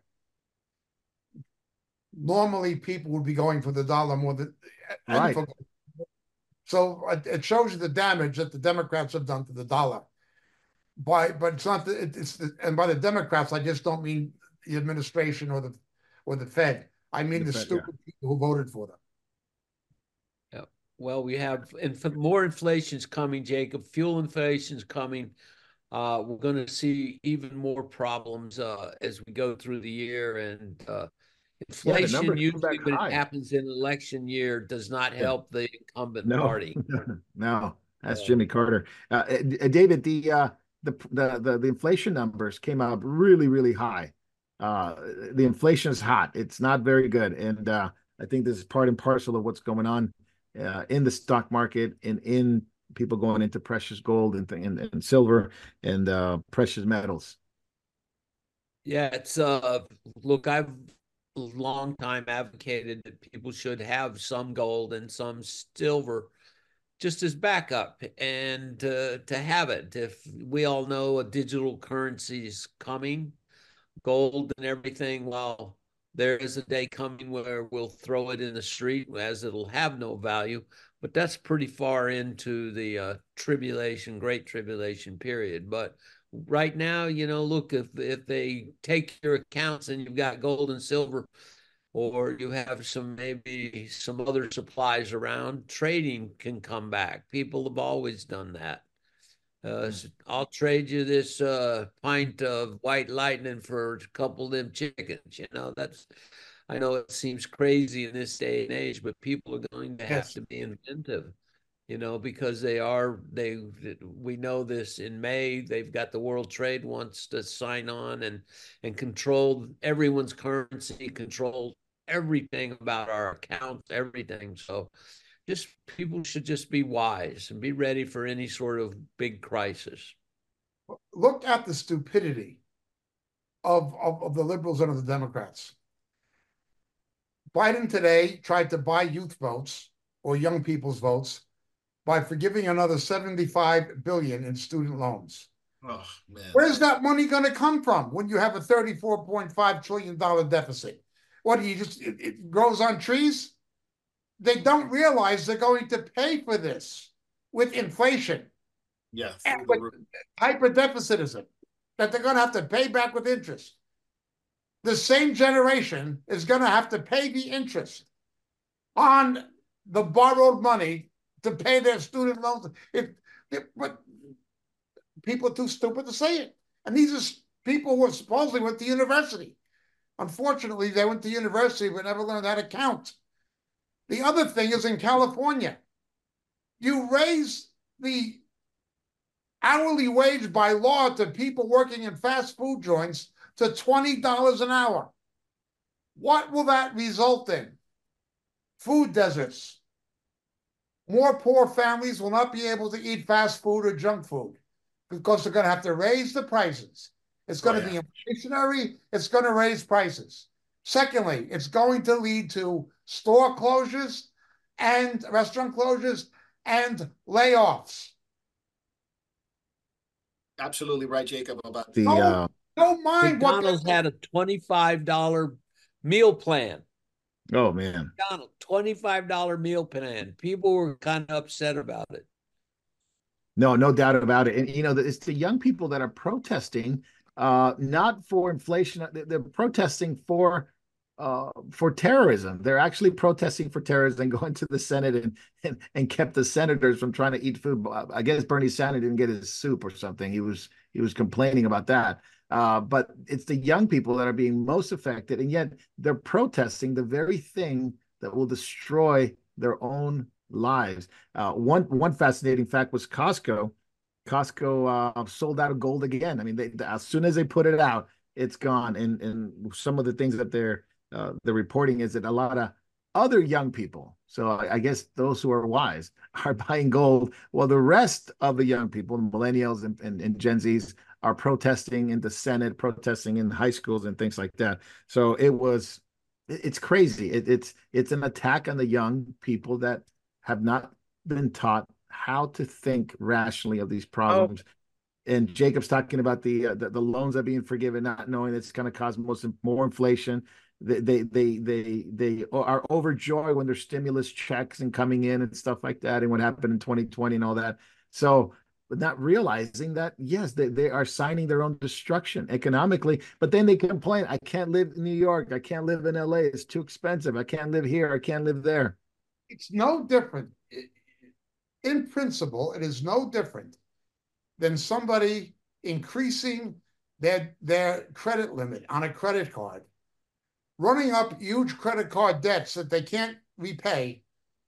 Normally, people would be going for the dollar more than right. For, so it shows you the damage that the Democrats have done to the dollar. By, but it's not the, it's the, and by the Democrats, I just don't mean the administration or the or the Fed. I mean the, the Fed, stupid yeah. people who voted for them. Well, we have inf- more inflation's coming, Jacob. Fuel inflation's coming. Uh, we're going to see even more problems uh, as we go through the year. And uh, inflation, yeah, usually when high. It happens in election year, does not help yeah. the incumbent no. party. No, that's uh, Jimmy Carter. Uh, David, the, uh, the the the the inflation numbers came out really, really high. Uh, the inflation is hot. It's not very good, and uh, I think this is part and parcel of what's going on. Uh, in the stock market and in people going into precious gold and, and, and silver and uh, precious metals. Yeah, it's uh look, I've a long time advocated that people should have some gold and some silver just as backup and uh, to have it. If we all know a digital currency is coming, gold and everything, well, there is a day coming where we'll throw it in the street as it'll have no value, but that's pretty far into the uh, tribulation, great tribulation period. But right now, you know, look, if if they take your accounts and you've got gold and silver, or you have some maybe some other supplies around, trading can come back. People have always done that. Uh, I'll trade you this uh, pint of White Lightning for a couple of them chickens. You know, that's, I know it seems crazy in this day and age, but people are going to have Yes. to be inventive, you know, because they are, they, we know this in May, they've got the World Trade wants to sign on and, and control everyone's currency, control everything about our accounts, everything. So just people should just be wise and be ready for any sort of big crisis. Look at the stupidity of, of, of the liberals and of the Democrats. Biden today tried to buy youth votes or young people's votes by forgiving another seventy-five billion dollars in student loans. Oh, man. Where's that money going to come from when you have a thirty-four point five trillion dollars deficit? What do you just, it, it grows on trees? They don't realize they're going to pay for this with inflation. Yeah. And with hyper-deficitism that they're going to have to pay back with interest. The same generation is going to have to pay the interest on the borrowed money to pay their student loans. If, but people are too stupid to say it. And these are people who supposedly went to university. Unfortunately, they went to university but never learned how to count. The other thing is in California, you raise the hourly wage by law to people working in fast food joints to twenty dollars an hour. What will that result in? Food deserts. More poor families will not be able to eat fast food or junk food because they're going to have to raise the prices. It's going to be inflationary. It's going to raise prices. Secondly, it's going to lead to store closures and restaurant closures and layoffs. Absolutely right, Jacob, about the Don't, uh, don't mind what McDonald's had a twenty-five dollar meal plan. oh man. McDonald's twenty-five dollar meal plan. People were kind of upset about it. No, no doubt about it. And you know, it's the young people that are protesting, uh, not for inflation. They're protesting for uh, for terrorism. They're actually protesting for terrorism and going to the Senate and, and and kept the senators from trying to eat food. I guess Bernie Sanders didn't get his soup or something. He was he was complaining about that. Uh, but it's the young people that are being most affected, and yet they're protesting the very thing that will destroy their own lives. Uh, one one fascinating fact was Costco. Costco uh, sold out of gold again. I mean, they, as soon as they put it out, it's gone. And and some of the things that they're uh, they're reporting is that a lot of other young people, so I, I guess those who are wise, are buying gold, while the rest of the young people, millennials and, and, and Gen Zs, are protesting in the Senate, protesting in high schools and things like that. So it was, it's crazy. It, it's it's an attack on the young people that have not been taught how to think rationally of these problems. Oh. And Jacob's talking about the, uh, the the loans that are being forgiven, not knowing it's going to cause most more inflation. They they they they they are overjoyed when there's stimulus checks and coming in and stuff like that, and what happened in twenty twenty and all that. So, but not realizing that yes, they they are signing their own destruction economically. But then they complain, I can't live in New York, I can't live in L A, it's too expensive, I can't live here, I can't live there. It's no different. In principle, it is no different than somebody increasing their, their credit limit on a credit card, running up huge credit card debts that they can't repay,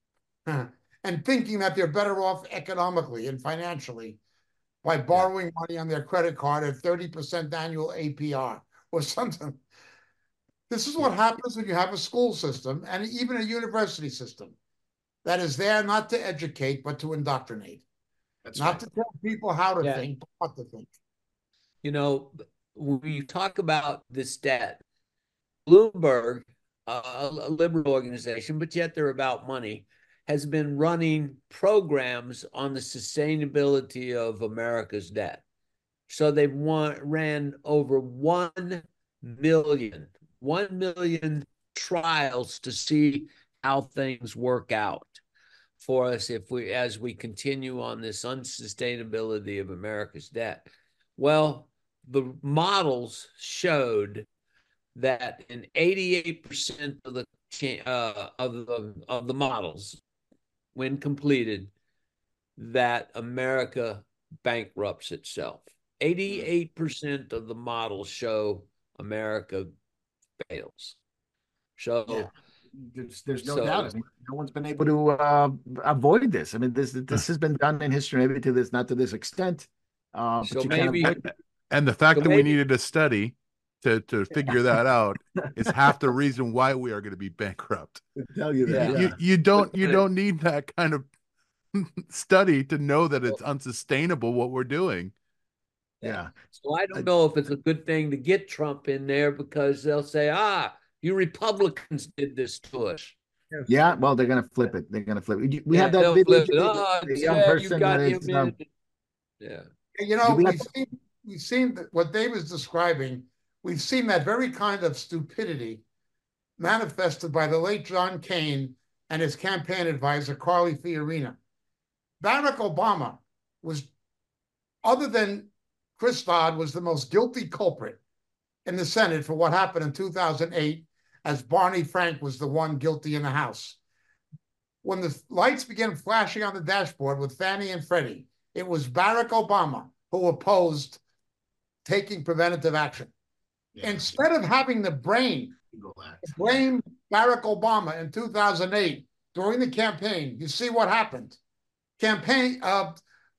and thinking that they're better off economically and financially by borrowing yeah. money on their credit card at thirty percent annual A P R or something. This is what happens when you have a school system and even a university system that is there not to educate, but to indoctrinate. That's not right. to tell people how to yeah. think, but what to think. You know, we talk about this debt. Bloomberg, uh, a liberal organization, but yet they're about money, has been running programs on the sustainability of America's debt. So they've won, ran over one million, one million trials to see how things work out for us if we, as we continue on this unsustainability of America's debt. Well, the models showed that in eighty-eight percent of the uh, of the of the models, when completed, that America bankrupts itself. eighty-eight percent of the models show America fails. So Yeah. There's, there's no so, doubt. I mean, no one's been able to uh, avoid this. I mean, this this has been done in history, maybe to this, not to this extent. Uh, but so you can't maybe avoid it. And the fact So that we maybe- needed a study to to figure that out is half the reason why we are going to be bankrupt. I tell you You, that. Yeah. you, Yeah. you don't you But- don't need that kind of study to know that it's unsustainable what we're doing. Yeah. So I don't know if it's a good thing to get Trump in there, because they'll say, ah, you Republicans did this to us. Yeah. Well, they're gonna flip it. They're gonna flip it. We Yeah, have that they'll video. flip it. Oh, the young yeah, you person got that him is, in. um, Yeah. You know, we we've have- seen, we've seen that what Dave is describing, we've seen that very kind of stupidity manifested by the late John Kane and his campaign advisor, Carly Fiorina. Barack Obama was, other than Chris Dodd, was the most guilty culprit in the Senate for what happened in two thousand eight, as Barney Frank was the one guilty in the House. When the lights began flashing on the dashboard with Fannie and Freddie, it was Barack Obama who opposed taking preventative action. Yeah. Instead of having the brain Go back. to blame Barack Obama in two thousand eight during the campaign, you see what happened. Campaign, uh,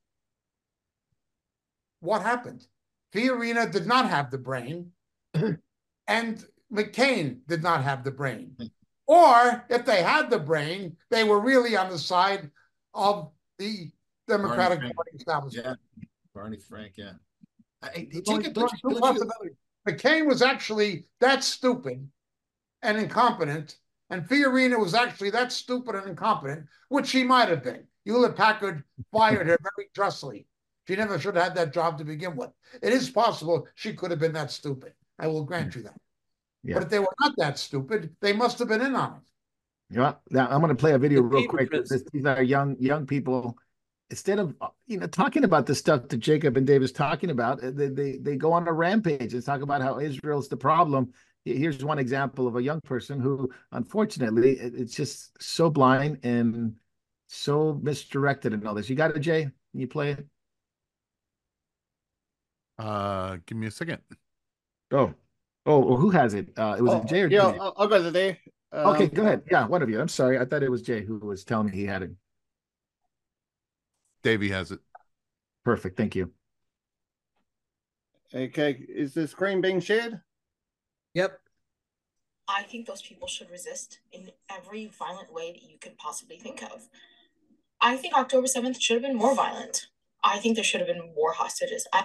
what happened? Fiorina did not have the brain, and McCain did not have the brain. Or if they had the brain, they were really on the side of the Democratic Frank. Party establishment. Yeah. Barney Frank. Yeah. Hey, hey, There's only- Jacob, there's don't two you- don't you- possibilities. McCain was actually that stupid and incompetent, and Fiorina was actually that stupid and incompetent, which she might have been. Hewlett Packard fired her very justly. She never should have had that job to begin with. It is possible she could have been that stupid. I will grant you that. Yeah. But if they were not that stupid, they must have been in on it. Yeah. Now I'm going to play a video The real people quick. is- This, these are young young people. Instead of you know talking about the stuff that Jacob and Dave is talking about, they they, they go on a rampage and talk about how Israel's the problem. Here's one example of a young person who, unfortunately, it- it's just so blind and so misdirected in all this. You got it, Jay? Can you play it? Uh, give me a second. Oh, oh, well, who has it? Uh, it was Oh, it Jay or yeah, Jay? I'll, I'll go there. Um, Okay, go ahead. Yeah, one of you. I'm sorry. I thought it was Jay who was telling me he had it. Davey has it. Perfect. Thank you. Okay, is the screen being shared? Yep. I think those people should resist in every violent way that you could possibly think of. I think October seventh should have been more violent. I think there should have been more hostages. I,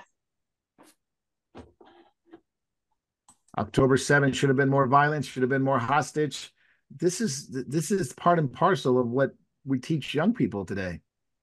October seventh should have been more violence, should have been more hostage. This is this is part and parcel of what we teach young people today.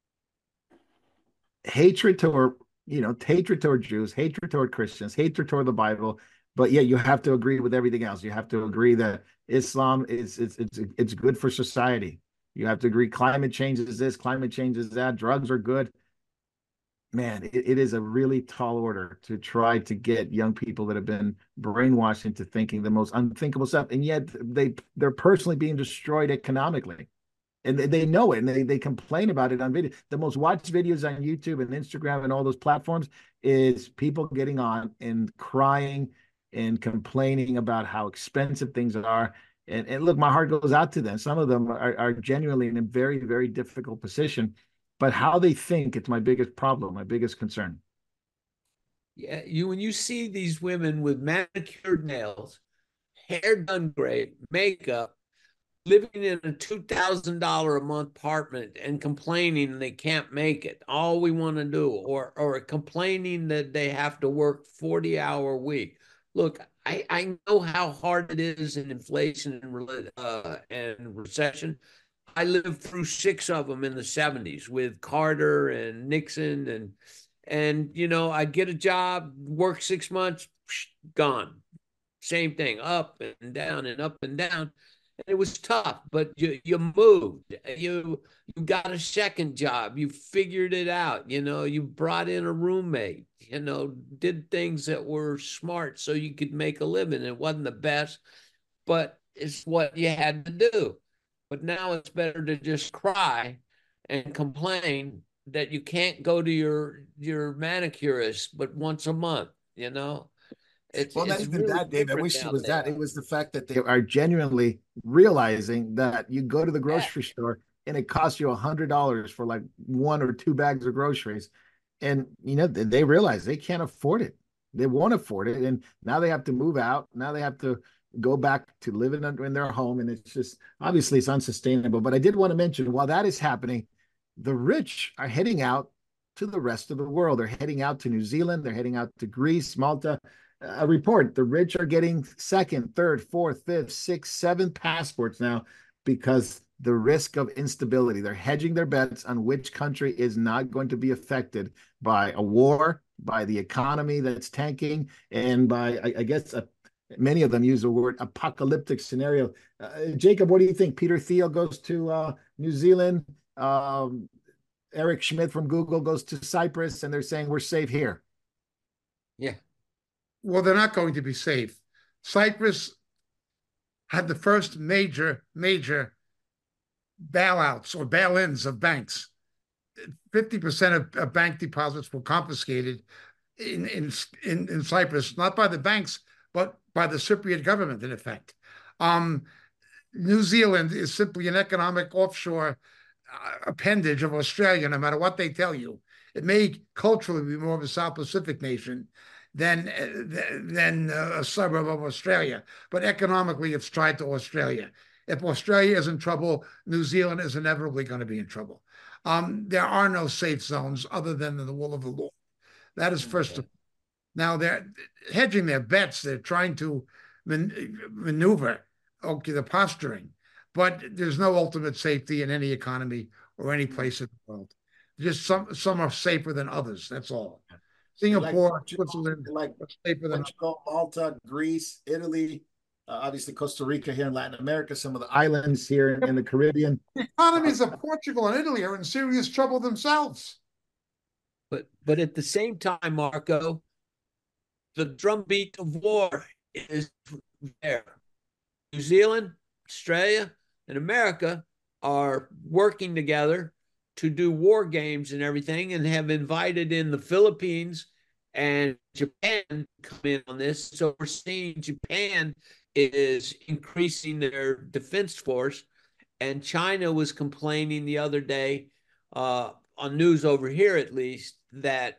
Hatred toward, you know, hatred toward Jews, hatred toward Christians, hatred toward the Bible, but yeah, you have to agree with everything else. You have to agree that Islam is it's it's it's good for society. You have to agree climate change is this, climate change is that, drugs are good. Man, it, it is a really tall order to try to get young people that have been brainwashed into thinking the most unthinkable stuff, and yet they they're personally being destroyed economically, and they, they know it, and they they complain about it on video. The most watched videos on YouTube and Instagram and all those platforms is people getting on and crying and complaining about how expensive things are. And, and look, my heart goes out to them. Some of them are, are genuinely in a very, very difficult position. But how they think, it's my biggest problem, my biggest concern. Yeah, you when you see these women with manicured nails, hair done great, makeup, living in a two thousand dollar a month apartment and complaining they can't make it, all we want to do, or or complaining that they have to work forty hour week. Look, I, I know how hard it is in inflation and, uh, and recession. I lived through six of them in the seventies with Carter and Nixon, and and you know, I get a job, work six months, gone. Same thing, up and down and up and down. And it was tough, but you you moved. You you got a second job. You figured it out. You know, you brought in a roommate. You know, did things that were smart so you could make a living. It wasn't the best, but it's what you had to do. But now it's better to just cry and complain that you can't go to your your manicurist but once a month, you know. It's Well, not it's even really that, Dave. I different wish it down was that. there. It was the fact that they are genuinely realizing that you go to the Yeah. grocery store and it costs you a hundred dollars for like one or two bags of groceries, and you know they realize they can't afford it. They won't afford it, and now they have to move out. Now they have to go back to living in in their home, and it's just obviously it's unsustainable. But I did want to mention while that is happening, the rich are heading out to the rest of the world. They're heading out to New Zealand. They're heading out to Greece, Malta. A report: the rich are getting second, third, fourth, fifth, sixth, seventh passports now because the risk of instability. They're hedging their bets on which country is not going to be affected by a war, by the economy that's tanking, and by, I, I guess, a, many of them use the word apocalyptic scenario. Uh, Jacob, what do you think? Peter Thiel goes to uh, New Zealand. Um, Eric Schmidt from Google goes to Cyprus, and they're saying we're safe here. Yeah. Well, they're not going to be safe. Cyprus had the first major, major bailouts or bail-ins of banks. fifty percent of, of bank deposits were confiscated in, in, in, in Cyprus, not by the banks, but by the Cypriot government, in effect. Um, New Zealand is simply an economic offshore uh, appendage of Australia, no matter what they tell you. It may culturally be more of a South Pacific nation than, than a suburb of Australia, but economically it's tied to Australia. If Australia is in trouble, New Zealand is inevitably going to be in trouble. Um, there are no safe zones other than the will of the law. That is first. Okay. Now they're hedging their bets. They're trying to man maneuver, okay, the posturing, but there's no ultimate safety in any economy or any place in the world. Just some some are safer than others. That's all. Singapore, like Switzerland, like safer than Portugal, Malta, Greece, Italy, uh, obviously Costa Rica here in Latin America, some of the islands here in, in the Caribbean. The economies of Portugal and Italy are in serious trouble themselves. But but at the same time, Marco, the drumbeat of war is there. New Zealand, Australia, and America are working together to do war games and everything, and have invited in the Philippines and Japan come in on this. So we're seeing Japan is increasing their defense force, and China was complaining the other day uh, on news over here, at least, that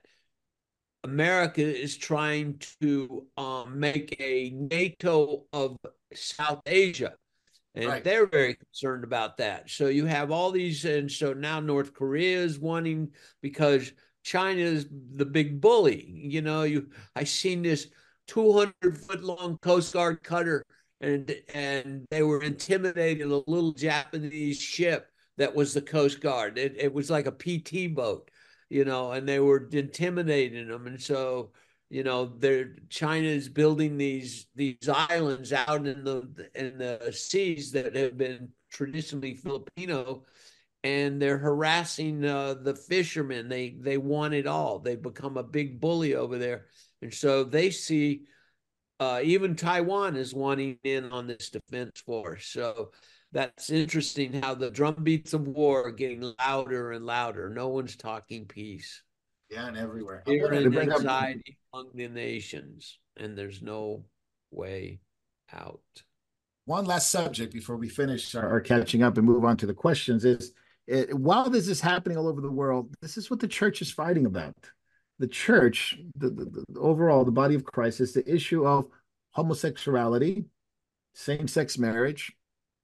America is trying to um, make a NATO of South Asia. And right. They're very concerned about that. So you have all these, and so now North Korea is wanting, because China is the big bully. You know, you I seen this two hundred foot long Coast Guard cutter, and and they were intimidating a little Japanese ship that was the Coast Guard. It, it was like a P T boat, you know, and they were intimidating them. And so, you know, they're China is building these these islands out in the in the seas that have been traditionally Filipino, and they're harassing uh, the fishermen. They they want it all. They've become a big bully over there, and so they see uh, even Taiwan is wanting in on this defense force. So that's interesting how the drumbeats of war are getting louder and louder. No one's talking peace. Yeah, and everywhere. Fear and anxiety among the nations, and there's no way out. One last subject before we finish our, our catching up and move on to the questions is, it, while this is happening all over the world, this is what the church is fighting about. The church, the, the, the overall, the body of Christ, is the issue of homosexuality, same-sex marriage,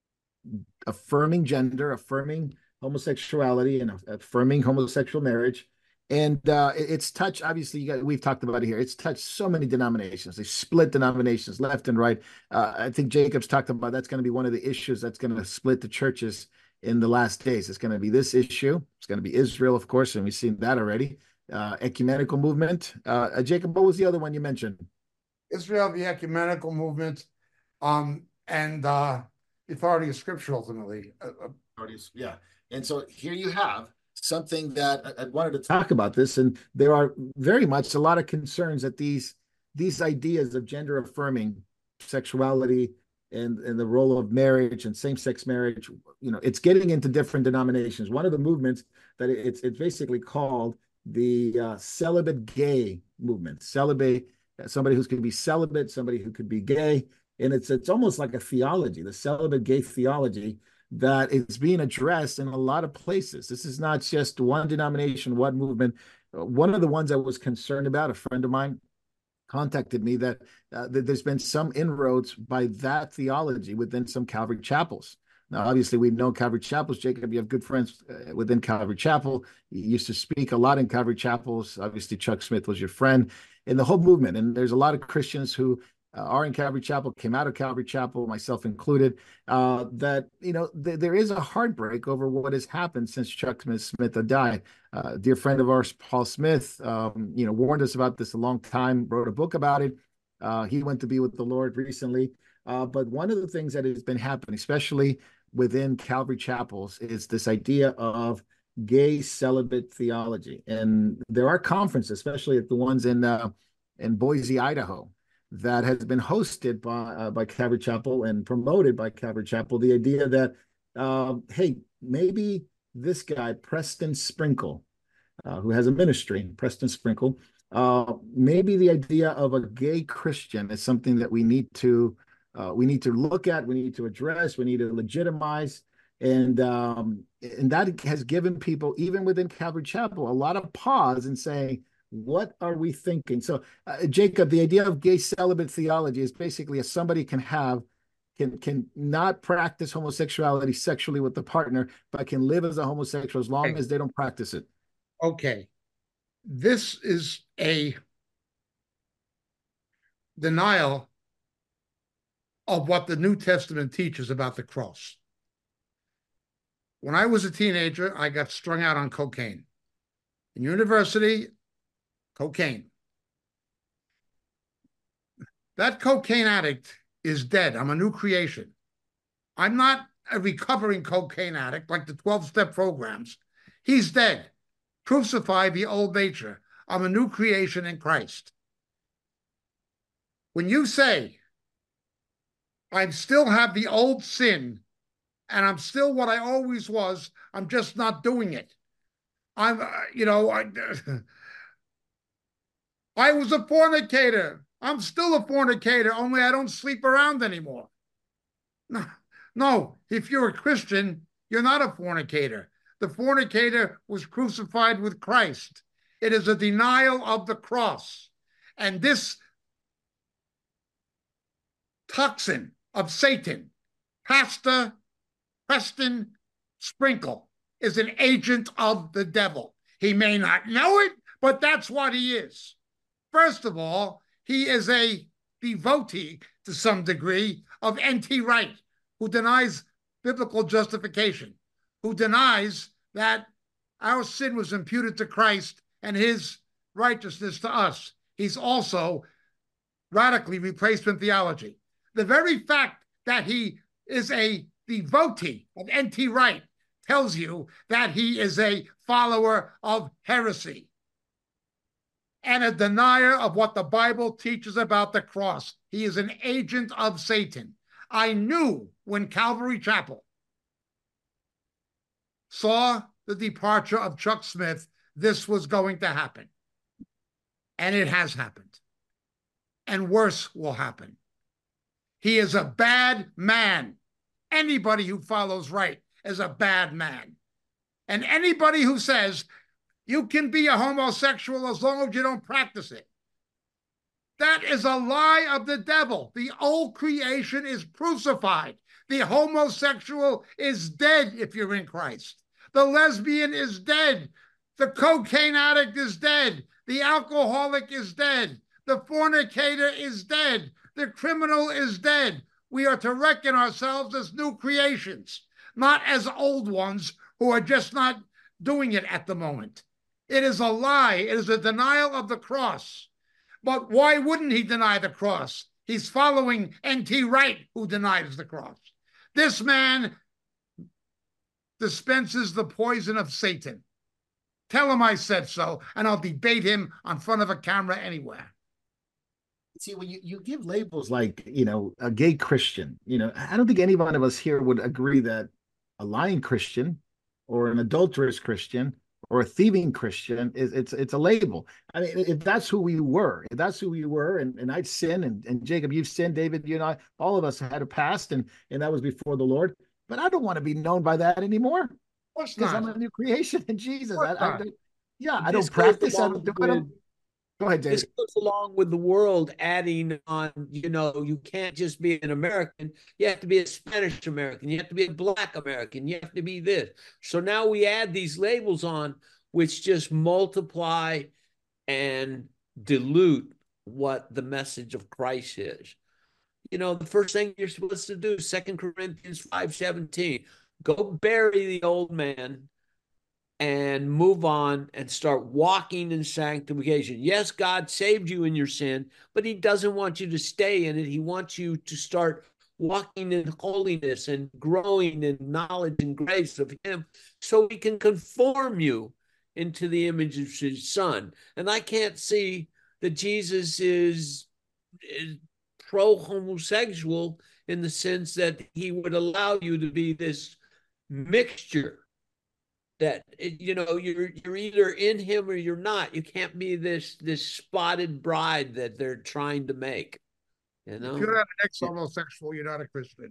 affirming gender, affirming homosexuality, and affirming homosexual marriage. And uh, it's touched, obviously, you got, we've talked about it here. It's touched so many denominations. They split denominations left and right. Uh, I think Jacob's talked about that's going to be one of the issues that's going to split the churches in the last days. It's going to be this issue. It's going to be Israel, of course, and we've seen that already. Uh, ecumenical movement. Uh, Jacob, what was the other one you mentioned? Israel, the ecumenical movement, um, and uh, the authority of Scripture, ultimately. Uh, yeah. And so here you have something that I wanted to talk about this, and there are very much a lot of concerns that these these ideas of gender affirming sexuality, and, and the role of marriage and same-sex marriage, you know, it's getting into different denominations. One of the movements that it's it's basically called the uh, celibate gay movement. Celibate, somebody who's going to be celibate, somebody who could be gay, and it's it's almost like a theology, the celibate gay theology that is being addressed in a lot of places. This is not just one denomination, one movement. One of the ones I was concerned about, a friend of mine contacted me that, uh, that there's been some inroads by that theology within some Calvary chapels. Now, obviously, we know Calvary chapels. Jacob, you have good friends uh, within Calvary Chapel. You used to speak a lot in Calvary chapels. Obviously, Chuck Smith was your friend in the whole movement. And there's a lot of Christians who uh, are in Calvary Chapel, came out of Calvary Chapel, myself included, uh, that, you know, th there is a heartbreak over what has happened since Chuck Smith had died. Uh, a dear friend of ours, Paul Smith, um, you know, warned us about this a long time, wrote a book about it. Uh, he went to be with the Lord recently. Uh, but one of the things that has been happening, especially within Calvary chapels, is this idea of gay celibate theology. And there are conferences, especially at the ones in uh, in Boise, Idaho, that has been hosted by uh, by Calvary Chapel and promoted by Calvary Chapel. The idea that, uh, hey, maybe this guy, Preston Sprinkle, uh, who has a ministry, Preston Sprinkle, uh, maybe the idea of a gay Christian is something that we need to uh, we need to look at, we need to address, we need to legitimize, and um, and that has given people, even within Calvary Chapel, a lot of pause and saying, what are we thinking? So, uh, Jacob, the idea of gay celibate theology is basically, as somebody can have, can can not practice homosexuality sexually with the partner, but can live as a homosexual as long Okay. as they don't practice it. Okay. This is a denial of what the New Testament teaches about the cross. When I was a teenager, I got strung out on cocaine. In university, cocaine. That cocaine addict is dead. I'm a new creation. I'm not a recovering cocaine addict like the twelve-step programs. He's dead. Crucify the old nature. I'm a new creation in Christ. When you say, I still have the old sin, and I'm still what I always was, I'm just not doing it. I'm, uh, you know, I, I was a fornicator. I'm still a fornicator, only I don't sleep around anymore. No, no, if you're a Christian, you're not a fornicator. The fornicator was crucified with Christ. It is a denial of the cross. And this toxin of Satan, Pastor Preston Sprinkle, is an agent of the devil. He may not know it, but that's what he is. First of all, he is a devotee, to some degree, of N T Wright, who denies biblical justification, who denies that our sin was imputed to Christ and his righteousness to us. He's also radically replacement theology. The very fact that he is a devotee of N T Wright tells you that he is a follower of heresy and a denier of what the Bible teaches about the cross. He is an agent of Satan. I knew when Calvary Chapel saw the departure of Chuck Smith, this was going to happen. And it has happened. And worse will happen. He is a bad man. Anybody who follows right is a bad man. And anybody who says you can be a homosexual as long as you don't practice it, that is a lie of the devil. The old creation is crucified. The homosexual is dead if you're in Christ. The lesbian is dead. The cocaine addict is dead. The alcoholic is dead. The fornicator is dead. The criminal is dead. We are to reckon ourselves as new creations, not as old ones who are just not doing it at the moment. It is a lie. It is a denial of the cross. But why wouldn't he deny the cross? He's following N T Wright, who denies the cross. This man dispenses the poison of Satan. Tell him I said so, and I'll debate him on front of a camera anywhere. See, when you, you give labels like, you know, a gay Christian, you know, I don't think any one of us here would agree that a lying Christian or an adulterous Christian or a thieving Christian is it's it's a label. I mean, if that's who we were, if that's who we were, and, and I'd sinned, and, and Jacob, you've sinned, David, you know, all of us had a past, and and that was before the Lord. But I don't want to be known by that anymore because I'm a new creation in Jesus. I, I, yeah, I don't practice. I don't do it. Go ahead, David. This goes along with the world adding on, you know, you can't just be an American. You have to be a Spanish American. You have to be a Black American. You have to be this. So now we add these labels on, which just multiply and dilute what the message of Christ is. You know, the first thing you're supposed to do, Second Corinthians five seventeen, go bury the old man and move on and start walking in sanctification. Yes, God saved you in your sin, but he doesn't want you to stay in it. He wants you to start walking in holiness and growing in knowledge and grace of him so he can conform you into the image of his son. And I can't see that Jesus is, is pro-homosexual in the sense that he would allow you to be this mixture that, you know, you're you're either in him or you're not. You can't be this this spotted bride that they're trying to make. You know, if you're not an ex-homosexual, you're not a Christian.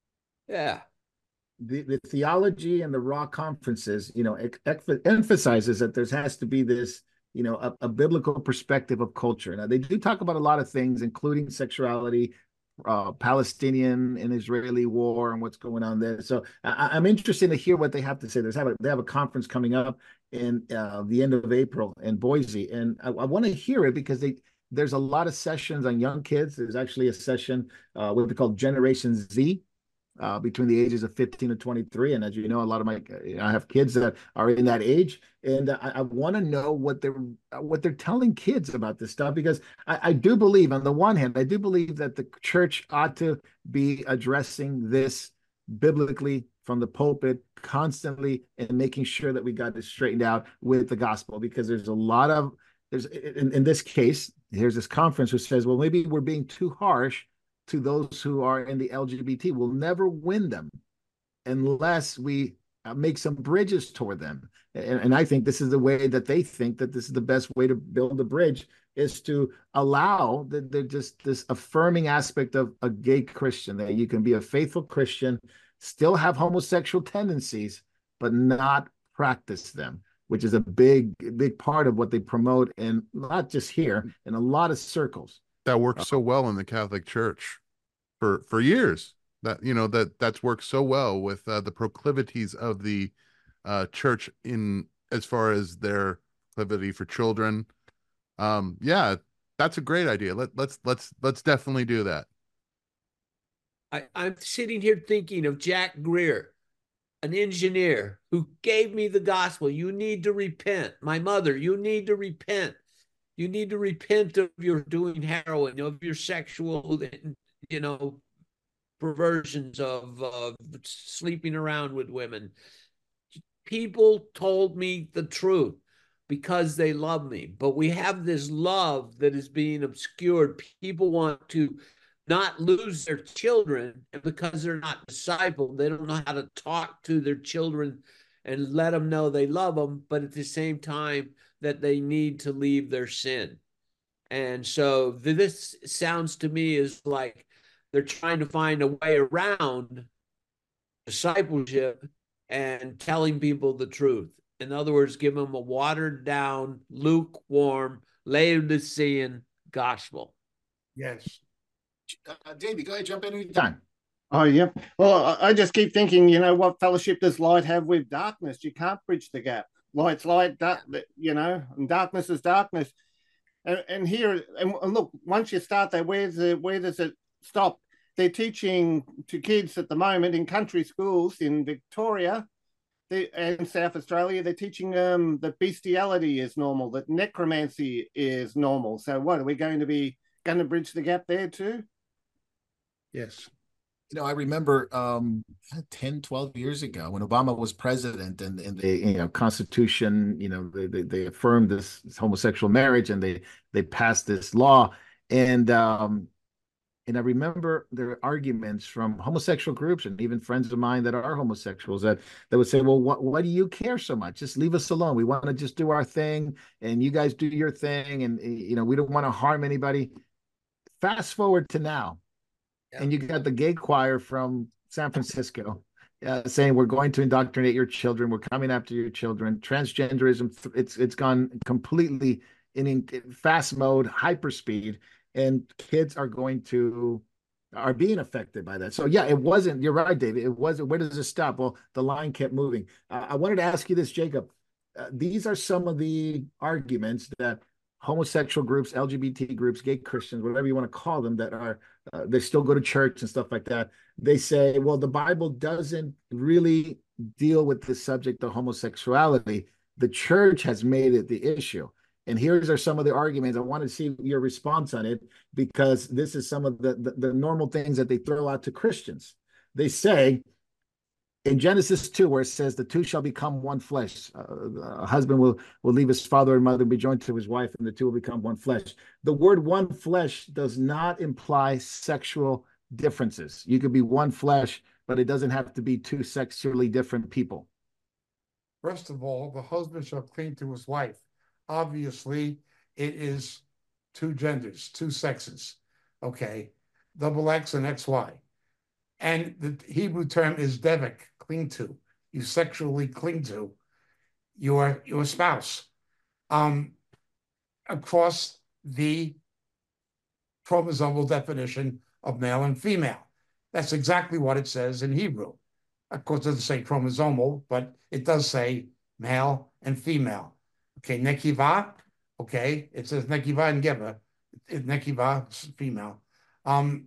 Yeah. The, the theology and the raw conferences, you know, ex- emphasizes that there has to be this, you know, a, a biblical perspective of culture. Now, they do talk about a lot of things, including sexuality, uh, Palestinian and Israeli war and what's going on there. So I, I'm interested to hear what they have to say. There's have a, they have a conference coming up in uh, the end of April in Boise, and I, I want to hear it because they there's a lot of sessions on young kids. There's actually a session uh, what they call Generation Z. Uh, between the ages of fifteen and twenty-three. And as you know, a lot of my, I have kids that are in that age, and I, I want to know what they're, what they're telling kids about this stuff, because I, I do believe, on the one hand, I do believe that the church ought to be addressing this biblically from the pulpit constantly and making sure that we got this straightened out with the gospel, because there's a lot of, there's, in, in this case, here's this conference which says, well, maybe we're being too harsh to those who are in the L G B T. We'll never win them unless we make some bridges toward them. And, and I think this is the way that they think that this is the best way to build a bridge, is to allow the, the just this affirming aspect of a gay Christian, that you can be a faithful Christian, still have homosexual tendencies, but not practice them, which is a big, big part of what they promote, and not just here, in a lot of circles. That works so well in the Catholic Church for for years. That, you know, that that's worked so well with uh, the proclivities of the uh, church in as far as their proclivity for children. Um, yeah, that's a great idea. Let let's let's let's definitely do that. I, I'm sitting here thinking of Jack Greer, an engineer who gave me the gospel. You need to repent. My mother, you need to repent. You need to repent of your doing heroin, of your sexual, you know, perversions, of uh, sleeping around with women. People told me the truth because they love me. But we have this love that is being obscured. People want to not lose their children, and because they're not discipled, they don't know how to talk to their children and let them know they love them, but at the same time that they need to leave their sin. And so this sounds to me as like they're trying to find a way around discipleship and telling people the truth. In other words, give them a watered down, lukewarm, Laodicean gospel. Yes. Uh, Davey, go ahead, jump in anytime. Oh, yeah. Well, I just keep thinking, you know, what fellowship does light have with darkness? You can't bridge the gap. Light's light, dark, you know, and darkness is darkness. And, and here, and look, once you start that, where's the, where does it stop? They're teaching to kids at the moment in country schools in Victoria they, and South Australia, they're teaching um, that bestiality is normal, that necromancy is normal. So what, are we going to be going to bridge the gap there too? Yes. You know, I remember um, ten, twelve years ago when Obama was president, and, and the you know, Constitution, you know, they, they, they affirmed this, this homosexual marriage, and they, they passed this law. And um, and I remember there are arguments from homosexual groups and even friends of mine that are homosexuals that, that would say, well, what, why do you care so much? Just leave us alone. We want to just do our thing and you guys do your thing. And, you know, we don't want to harm anybody. Fast forward to now. Yeah. And you got the gay choir from San Francisco uh, saying, we're going to indoctrinate your children. We're coming after your children. Transgenderism, it's it's gone completely in, in fast mode, hyperspeed. And kids are going to are being affected by that. So yeah, it wasn't. You're right, David. It wasn't. Where does it stop? Well, the line kept moving. Uh, I wanted to ask you this, Jacob. Uh, these are some of the arguments that homosexual groups, L G B T groups, gay Christians, whatever you want to call them, that are uh, they still go to church and stuff like that. They say, well, the Bible doesn't really deal with the subject of homosexuality. The church has made it the issue. And here's are some of the arguments. I want to see your response on it, because this is some of the, the, the normal things that they throw out to Christians. They say in Genesis two, where it says the two shall become one flesh. Uh, a husband will, will leave his father and mother and be joined to his wife, and the two will become one flesh. The word one flesh does not imply sexual differences. You could be one flesh, but it doesn't have to be two sexually different people. First of all, the husband shall cling to his wife. Obviously, it is two genders, two sexes, okay? Double X and X Y. And the Hebrew term is devik, cling to. You sexually cling to your, your spouse. Um, across the chromosomal definition of male and female. That's exactly what it says in Hebrew. Of course, it doesn't say chromosomal, but it does say male and female. Okay, nekiva, okay, it says nekiva and geba, nekiva, female. Um,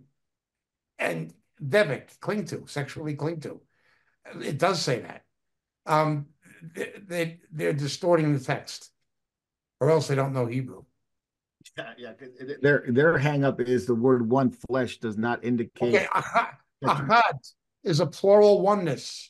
and devik, cling to, sexually cling to. It does say that. Um, they, they, they're distorting the text, or else they don't know Hebrew. Yeah, yeah. Their, their hang up is the word one flesh does not indicate. Okay, ahad, ahad is a plural oneness.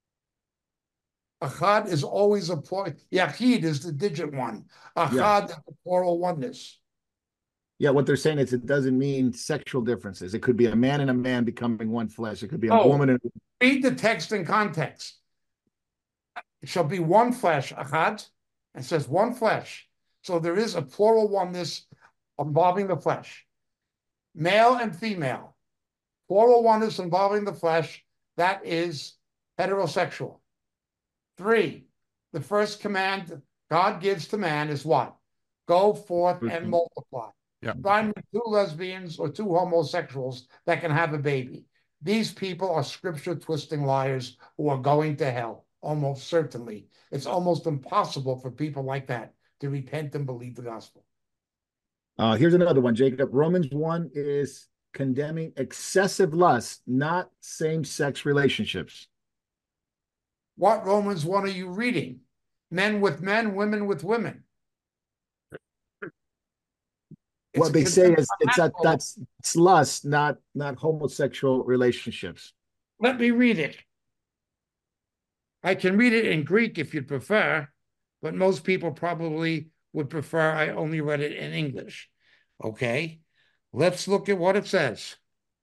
Achad is always a plural. Yachid is the digit one. Achad yeah. is a plural oneness. Yeah, what they're saying is it doesn't mean sexual differences. It could be a man and a man becoming one flesh. It could be a oh, woman and read the text in context. It shall be one flesh, achad. It says one flesh. So there is a plural oneness involving the flesh. Male and female. Plural oneness involving the flesh. That is heterosexual. Three, the first command God gives to man is what? Go forth mm-hmm. and multiply. Yeah. Find me two lesbians or two homosexuals that can have a baby. These people are scripture twisting liars who are going to hell, almost certainly. It's almost impossible for people like that to repent and believe the gospel. Uh, here's another one, Jacob. Romans one is condemning excessive lust, not same-sex relationships. What Romans one are you reading? Men with men, women with women. What they say is it's that that's it's lust, not not homosexual relationships. Let me read it. I can read it in Greek if you'd prefer, but most people probably would prefer I only read it in English. Okay, let's look at what it says.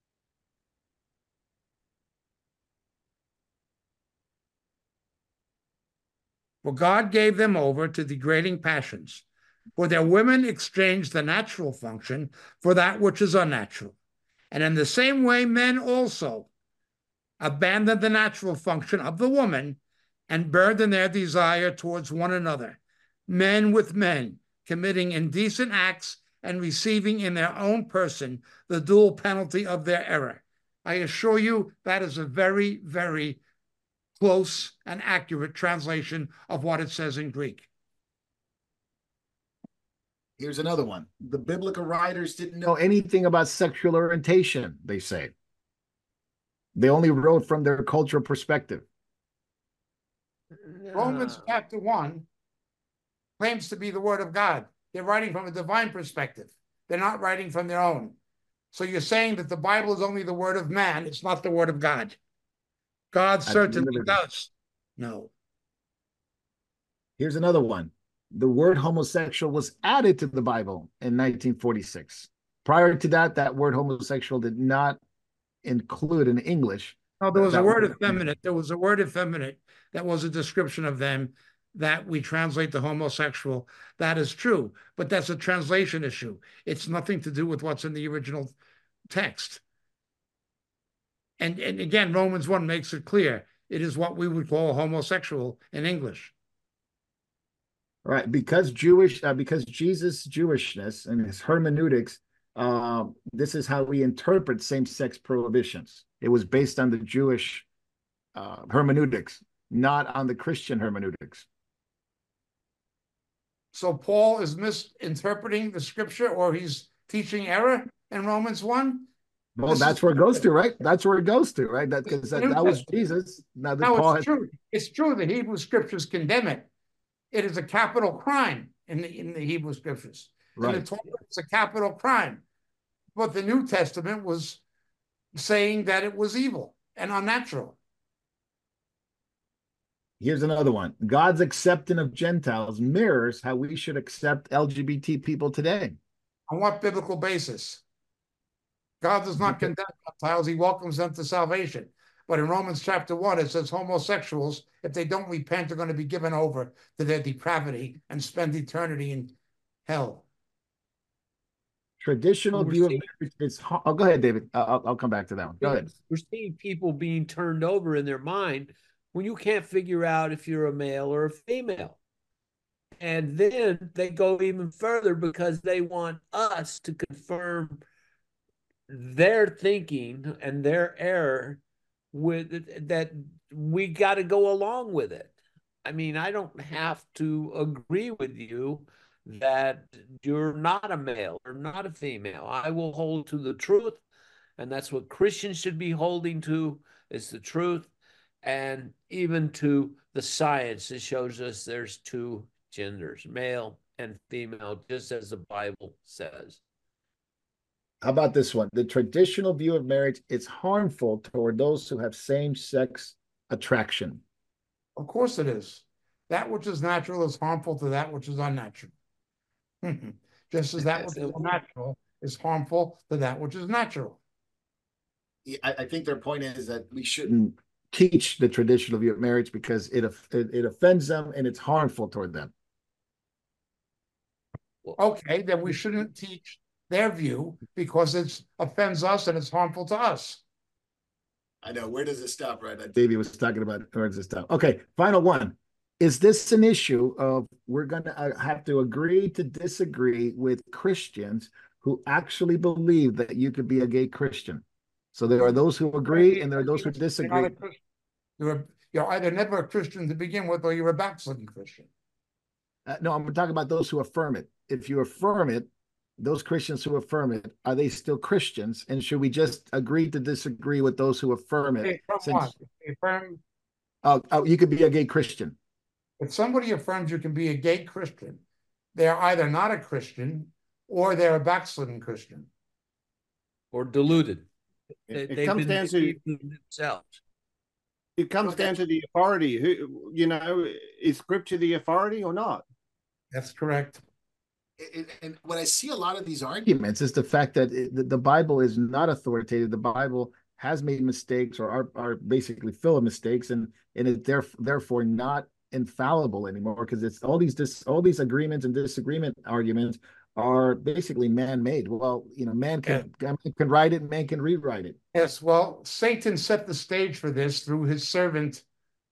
For God gave them over to degrading passions. For their women exchanged the natural function for that which is unnatural. And in the same way, men also abandoned the natural function of the woman and burned in their desire towards one another, men with men, committing indecent acts and receiving in their own person the dual penalty of their error. I assure you that is a very, very close and accurate translation of what it says in Greek. Here's another one. The biblical writers didn't know anything about sexual orientation, they say. They only wrote from their cultural perspective. Romans chapter one claims to be the word of God. They're writing from a divine perspective. They're not writing from their own. So you're saying that the Bible is only the word of man. It's not the word of God. God certainly does. No. Here's another one. The word homosexual was added to the Bible in nineteen forty-six. Prior to that, that word homosexual did not include in English. No, there was that a word word- effeminate. There was a word effeminate that was a description of them that we translate to homosexual. That is true, but that's a translation issue. It's nothing to do with what's in the original text. And, and again, Romans one makes it clear. It is what we would call homosexual in English. Right, because Jewish, uh, because Jesus' Jewishness and his hermeneutics, uh, this is how we interpret same-sex prohibitions. It was based on the Jewish uh, hermeneutics, not on the Christian hermeneutics. So Paul is misinterpreting the scripture, or he's teaching error in Romans one. Well, This that's is- where it goes to, right? That's where it goes to, right? That because that, that was Jesus. Now that No, Paul it's had, true. It's true. The Hebrew scriptures condemn it. It is a capital crime in the in the Hebrew scriptures. In the right. Torah, it's a capital crime. But the New Testament was saying that it was evil and unnatural. Here's another one. God's acceptance of Gentiles mirrors how we should accept L G B T people today. On what biblical basis? God does not condemn Gentiles, he welcomes them to salvation. But in Romans chapter one, it says homosexuals, if they don't repent, are going to be given over to their depravity and spend eternity in hell. Traditional We're view of seeing- marriage is. Oh, go ahead, David. I'll, I'll come back to that one. Go ahead. We're seeing people being turned over in their mind when you can't figure out if you're a male or a female. And then they go even further because they want us to confirm their thinking and their error with that we got to go along with it. I mean, I don't have to agree with you that you're not a male or not a female. I will hold to the truth, and that's what Christians should be holding to, is the truth, and even to the science that shows us there's two genders, male and female, just as the Bible says. How about this one? The traditional view of marriage is harmful toward those who have same-sex attraction. Of course it is. That which is natural is harmful to that which is unnatural. Just as that which is unnatural is harmful to that which is natural. I, I think their point is that we shouldn't teach the traditional view of marriage because it, it, it offends them and it's harmful toward them. Okay, then we shouldn't teach their view because it offends us and it's harmful to us. I know. Where does it stop, right? Davey was talking about where does it stop? Okay, final one. Is this an issue of we're going to have to agree to disagree with Christians who actually believe that you could be a gay Christian? So there are those who agree and there are those who disagree. You're, you're, a, you're either never a Christian to begin with or you're a backsliding Christian. Uh, no, I'm talking about those who affirm it. If you affirm it, those Christians who affirm it, are they still Christians? And should we just agree to disagree with those who affirm it? They affirm Since, what? They affirm, oh, oh, you could be a gay Christian. if somebody affirms you can be a gay Christian, they're either not a Christian or they're a backsliding Christian. Or deluded. It, They, it comes down to themselves. it comes down to the authority. Who, you know, is Scripture the authority or not? That's correct. And, and what I see a lot of these arguments is the fact that it, the, the Bible is not authoritative. The Bible has made mistakes or are, are basically full of mistakes, and and it therefore therefore not infallible anymore because it's all these dis, all these agreements and disagreement arguments are basically man-made. Well, you know, man can yeah. man can write it, man can rewrite it. Yes, well, Satan set the stage for this through his servant,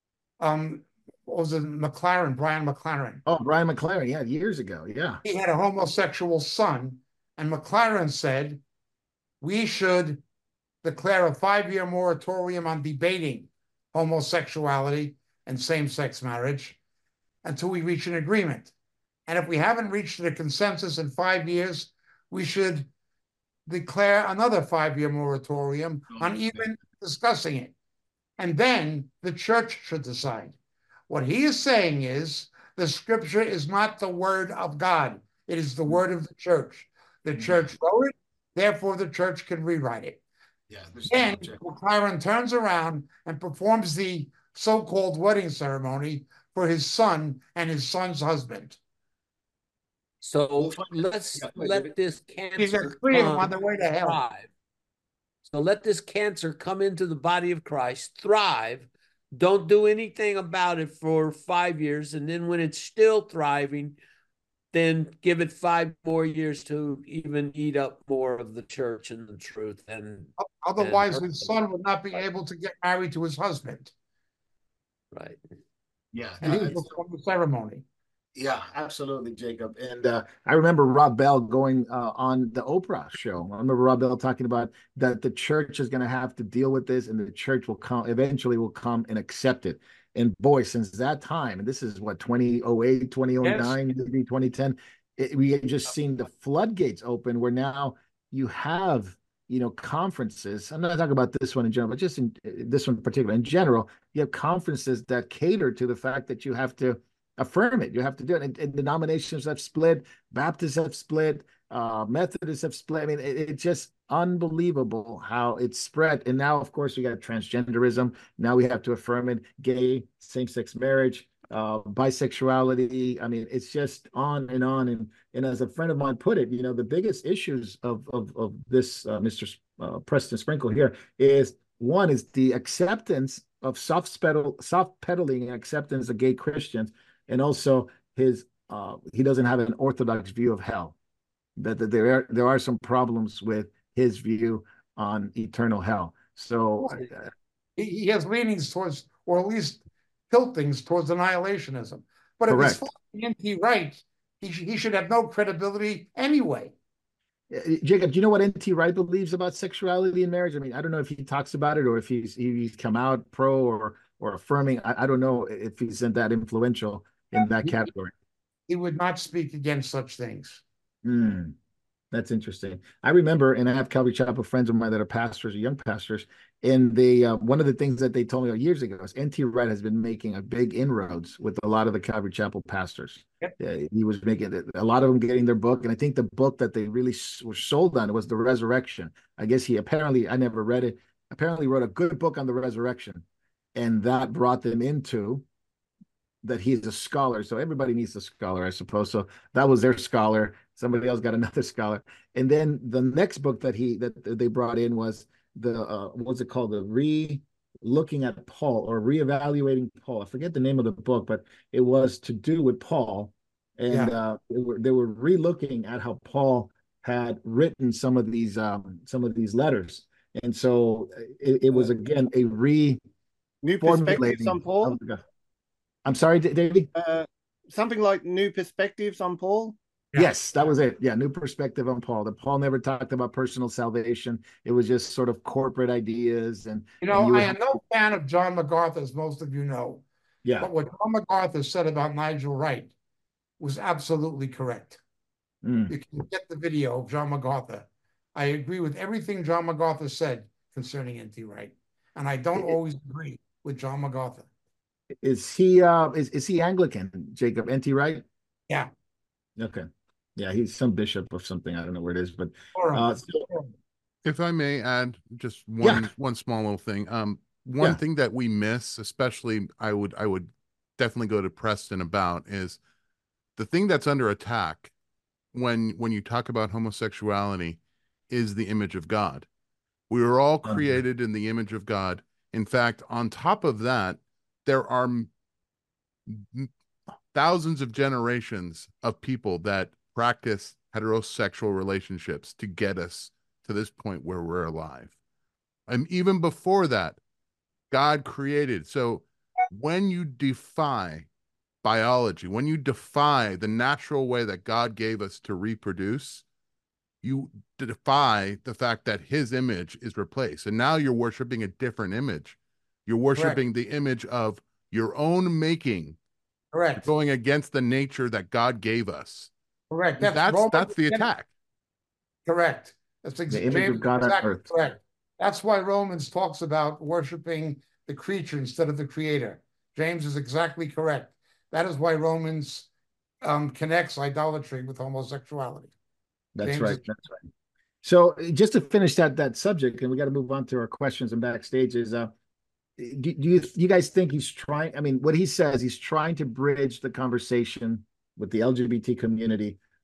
um, what was it, McLaren, Brian McLaren. Oh, Brian McLaren, yeah, years ago, yeah. He had a homosexual son, and McLaren said, we should declare a five-year moratorium on debating homosexuality and same-sex marriage until we reach an agreement. And if we haven't reached a consensus in five years, we should declare another five-year moratorium on even discussing it. And then the church should decide. What he is saying is the scripture is not the word of God. It is the word of the church. The church wrote it, therefore the church can rewrite it. Yeah, then McLaren turns around and performs the so-called wedding ceremony for his son and his son's husband. So We'll find out. let's Yeah, let this He's got cancer three of them on come their way to hell. thrive. So let this cancer come into the body of Christ, thrive. Don't do anything about it for five years. And then when it's still thriving, then give it five more years to even eat up more of the church and the truth. And Otherwise, and his son would not be able to get married to his husband. right. Yeah, And he no, would it's- perform the ceremony. yeah, absolutely, Jacob. And uh, I remember Rob Bell going uh, on the Oprah show. I remember Rob Bell talking about that the church is going to have to deal with this, and the church will come eventually will come and accept it. And boy, since that time, and this is what twenty oh eight, twenty oh nine, Yes. maybe twenty ten, it, we had just seen the floodgates open where now you have, you know, conferences. I'm not talking about this one in general, but just in this one in particular. In general, you have conferences that cater to the fact that you have to affirm it. You have to do it. And, and denominations have split, Baptists have split, uh, Methodists have split. I mean, it, it's just unbelievable how it's spread. And now, of course, we got transgenderism. Now we have to affirm it, gay, same-sex marriage, uh, bisexuality. I mean, it's just on and on. And and as a friend of mine put it, you know, the biggest issues of of of this uh, Mister Uh, Preston Sprinkle here is one is the acceptance of soft pedal, soft pedaling and acceptance of gay Christians, and also his uh, he doesn't have an orthodox view of hell. That, that there are there are some problems with his view on eternal hell. So uh, He, he has leanings towards, or at least tiltings towards annihilationism. But if correct. he's anti-right, he, sh- he should have no credibility anyway. Jacob, do you know what N T Wright believes about sexuality in marriage? I mean, I don't know if he talks about it or if he's he's come out pro or or affirming. I, I don't know if he's that influential in that category. He would not speak against such things. Hmm. That's interesting. I remember, and I have Calvary Chapel friends of mine that are pastors or young pastors, and they uh, one of the things that they told me years ago is N T Wright has been making a big inroads with a lot of the Calvary Chapel pastors. Yep. Yeah, he was making a lot of them getting their book, and I think the book that they really were sold on was The Resurrection. I guess he apparently, I never read it, apparently wrote a good book on the resurrection, and that brought them into that he's a scholar. So everybody needs a scholar, I suppose. So that was their scholar. Somebody else got another scholar. And then the next book that he that they brought in was the uh, what's it called? The re looking at Paul or reevaluating Paul. I forget the name of the book, but it was to do with Paul. And Yeah. uh, they were they were re-looking at how Paul had written some of these um, some of these letters. And so it, it was again a re New perspectives on Paul. I'm sorry, Davey. Uh, something like new perspectives on Paul. Yeah. Yes, that was it. Yeah, new perspective on Paul. That Paul never talked about personal salvation. It was just sort of corporate ideas. And You know, and you I would am have- no fan of John MacArthur, as most of you know. yeah. But what John MacArthur said about Nigel Wright was absolutely correct. Mm. You can get the video of John MacArthur. I agree with everything John MacArthur said concerning N T Wright. And I don't It- always agree with John MacArthur. Is he uh is, is he Anglican, Jacob? N T Wright? Yeah. Okay. Yeah, he's some bishop of something. I don't know where it is, but All right. uh so- If I may add just one Yeah. one small little thing. Um, one Yeah. thing that we miss, especially I would I would definitely go to Preston about, is the thing that's under attack when when you talk about homosexuality is the image of God. We were all Uh-huh. created in the image of God. In fact, on top of that, there are m- m- thousands of generations of people that practice heterosexual relationships to get us to this point where we're alive. And even before that, God created. So when you defy biology, when you defy the natural way that God gave us to reproduce, you defy the fact that his image is replaced. And now you're worshiping a different image. You're worshiping the image of your own making, Correct. going against the nature that God gave us. Correct. That's that's, Romans- the attack. Correct. That's ex- The image James of is God on exactly earth. correct. That's why Romans talks about worshiping the creature instead of the creator. James is exactly correct. That is why Romans um, connects idolatry with homosexuality. That's James right. is- That's right. So just to finish that that subject, and we got to move on to our questions and backstage is uh do, do you you guys think he's trying? I mean, what he says, he's trying to bridge the conversation with the L G B T community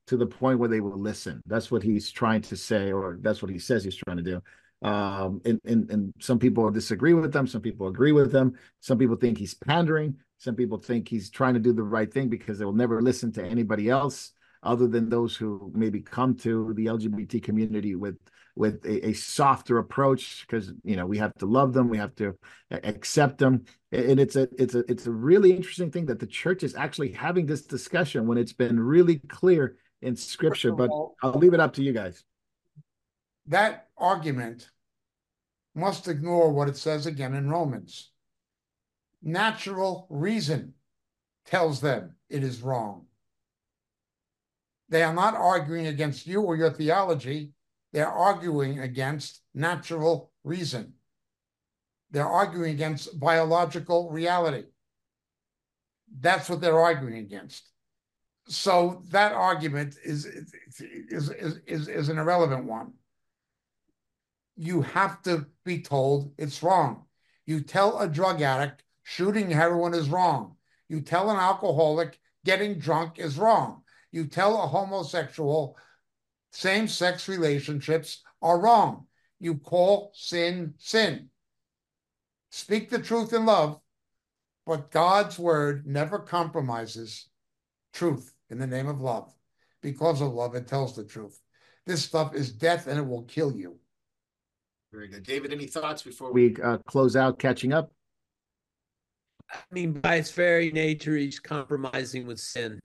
to the point where they will listen. That's what he's trying to say, or that's what he says he's trying to do. Um, and, and, and some people disagree with them. Some people agree with them. Some people think he's pandering. Some people think he's trying to do the right thing because they will never listen to anybody else other than those who maybe come to the L G B T community with with a, a softer approach, because you know we have to love them, we have to accept them, and it's a it's a it's a really interesting thing that the church is actually having this discussion when it's been really clear in Scripture. But I'll leave it up to you guys. That argument must ignore what it says again in Romans. Natural reason tells them it is wrong. They are not arguing against you or your theology. They're arguing against natural reason. They're arguing against biological reality. That's what they're arguing against. So that argument is, is, is, is, is an irrelevant one. You have to be told it's wrong. You tell a drug addict shooting heroin is wrong. You tell an alcoholic getting drunk is wrong. You tell a homosexual same-sex relationships are wrong. You call sin, sin. Speak the truth in love, but God's word never compromises truth in the name of love. Because of love, it tells the truth. This stuff is death and it will kill you. Very good. David, any thoughts before we uh, close out, catching up? I mean, by its very nature, he's compromising with sin.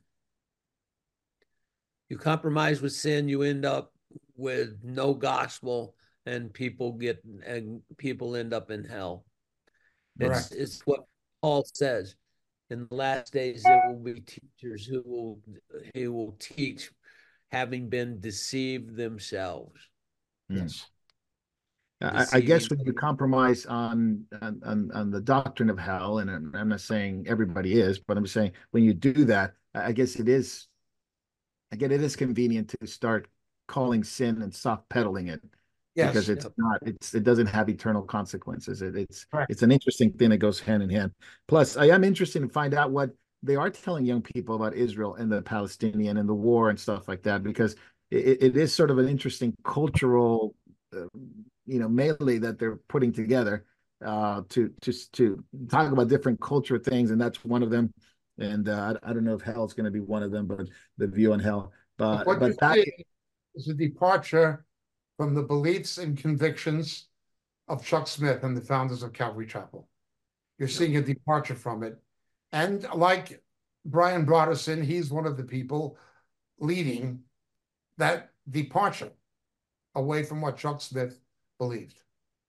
You compromise with sin, you end up with no gospel, and people get and people end up in hell. It's, it's what Paul says. In the last days, there will be teachers who will who will teach, having been deceived themselves. Yes. I, I guess when you compromise on, on on the doctrine of hell, and I'm, I'm not saying everybody is, but I'm saying when you do that, I guess it is. Again, it is convenient to start calling sin and soft pedaling it, yes, because it's yeah. not, it's, it doesn't have eternal consequences. It, it's, right. It's an interesting thing that goes hand in hand. Plus, I am interested to find out what they are telling young people about Israel and the Palestinian and the war and stuff like that, because it, it is sort of an interesting cultural, uh, you know, melee that they're putting together uh, to just to talk about different culture things, and that's one of them. And uh, I, I don't know if hell is going to be one of them, but the view on hell. But, what but you that see is a departure from the beliefs and convictions of Chuck Smith and the founders of Calvary Chapel. You're seeing a departure from it. And like Brian Broderson, he's one of the people leading that departure away from what Chuck Smith believed.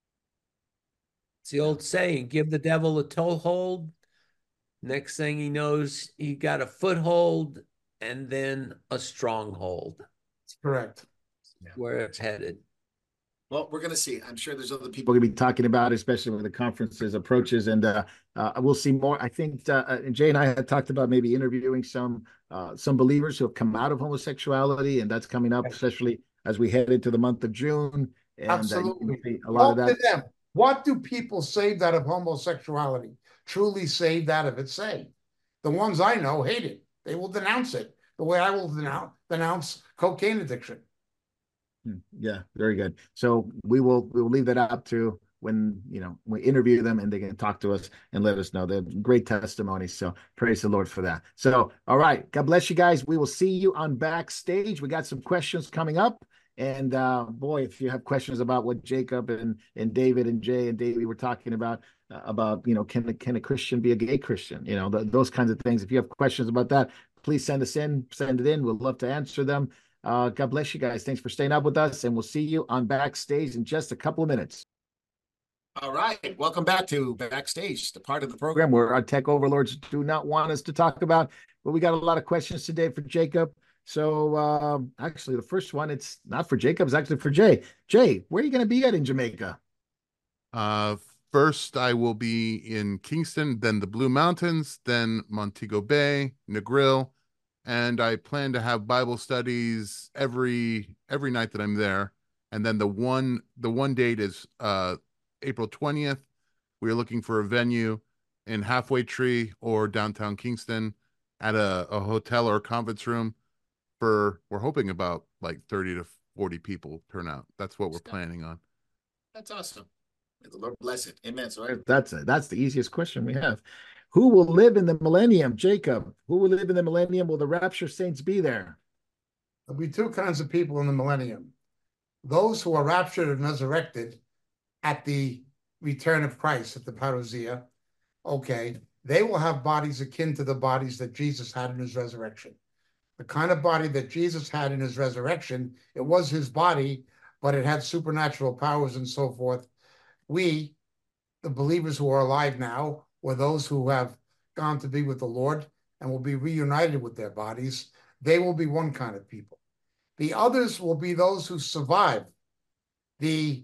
It's the old saying, give the devil a toehold. Next thing he knows, he got a foothold and then a stronghold. That's correct. Yeah. Where it's headed. Well, we're going to see. I'm sure there's other people going to be talking about it, especially when the conferences approaches, and uh, uh, we'll see more. I think uh, Jay and I had talked about maybe interviewing some uh, some believers who have come out of homosexuality, and that's coming up, especially as we head into the month of June. And, Absolutely. Uh, a lot Talk of that. to them. What do people saved out of homosexuality, truly saved out of it, say? The ones I know hate it. They will denounce it the way I will denounce, denounce cocaine addiction. Yeah, very good. So we will we will leave that up to when, you know, we interview them and they can talk to us and let us know. They're great testimonies. So praise the Lord for that. So, all right. God bless you guys. We will see you on Backstage. We got some questions coming up. And uh, boy, if you have questions about what Jacob and, and David and Jay and Davey were talking about, uh, about, you know, can, can a Christian be a gay Christian? You know, the, those kinds of things. If you have questions about that, please send us in, send it in. We'd love to answer them. Uh, God bless you guys. Thanks for staying up with us. And we'll see you on Backstage in just a couple of minutes. All right. Welcome back to Backstage, the part of the program where our tech overlords do not want us to talk about. But we got a lot of questions today for Jacob. So uh, actually, the first one, it's not for Jacob, it's actually for Jay. Jay, where are you going to be at in Jamaica? Uh, first, I will be in Kingston, then the Blue Mountains, then Montego Bay, Negril, and I plan to have Bible studies every every night that I'm there. And then the one the one date is uh, April twentieth. We are looking for a venue in Halfway Tree or downtown Kingston at a, a hotel or a conference room. for, we're hoping about like thirty to forty people turn out. That's what we're planning on. That's awesome. May the Lord bless it. Amen. So that's a, that's the easiest question we have. Who will live in the millennium? Jacob, who will live in the millennium? Will the rapture saints be there? There'll be two kinds of people in the millennium. Those who are raptured and resurrected at the return of Christ, at the parousia, okay, they will have bodies akin to the bodies that Jesus had in his resurrection. The kind of body that Jesus had in his resurrection, it was his body, but it had supernatural powers and so forth. We, the believers who are alive now, or those who have gone to be with the Lord and will be reunited with their bodies, they will be one kind of people. The others will be those who survived the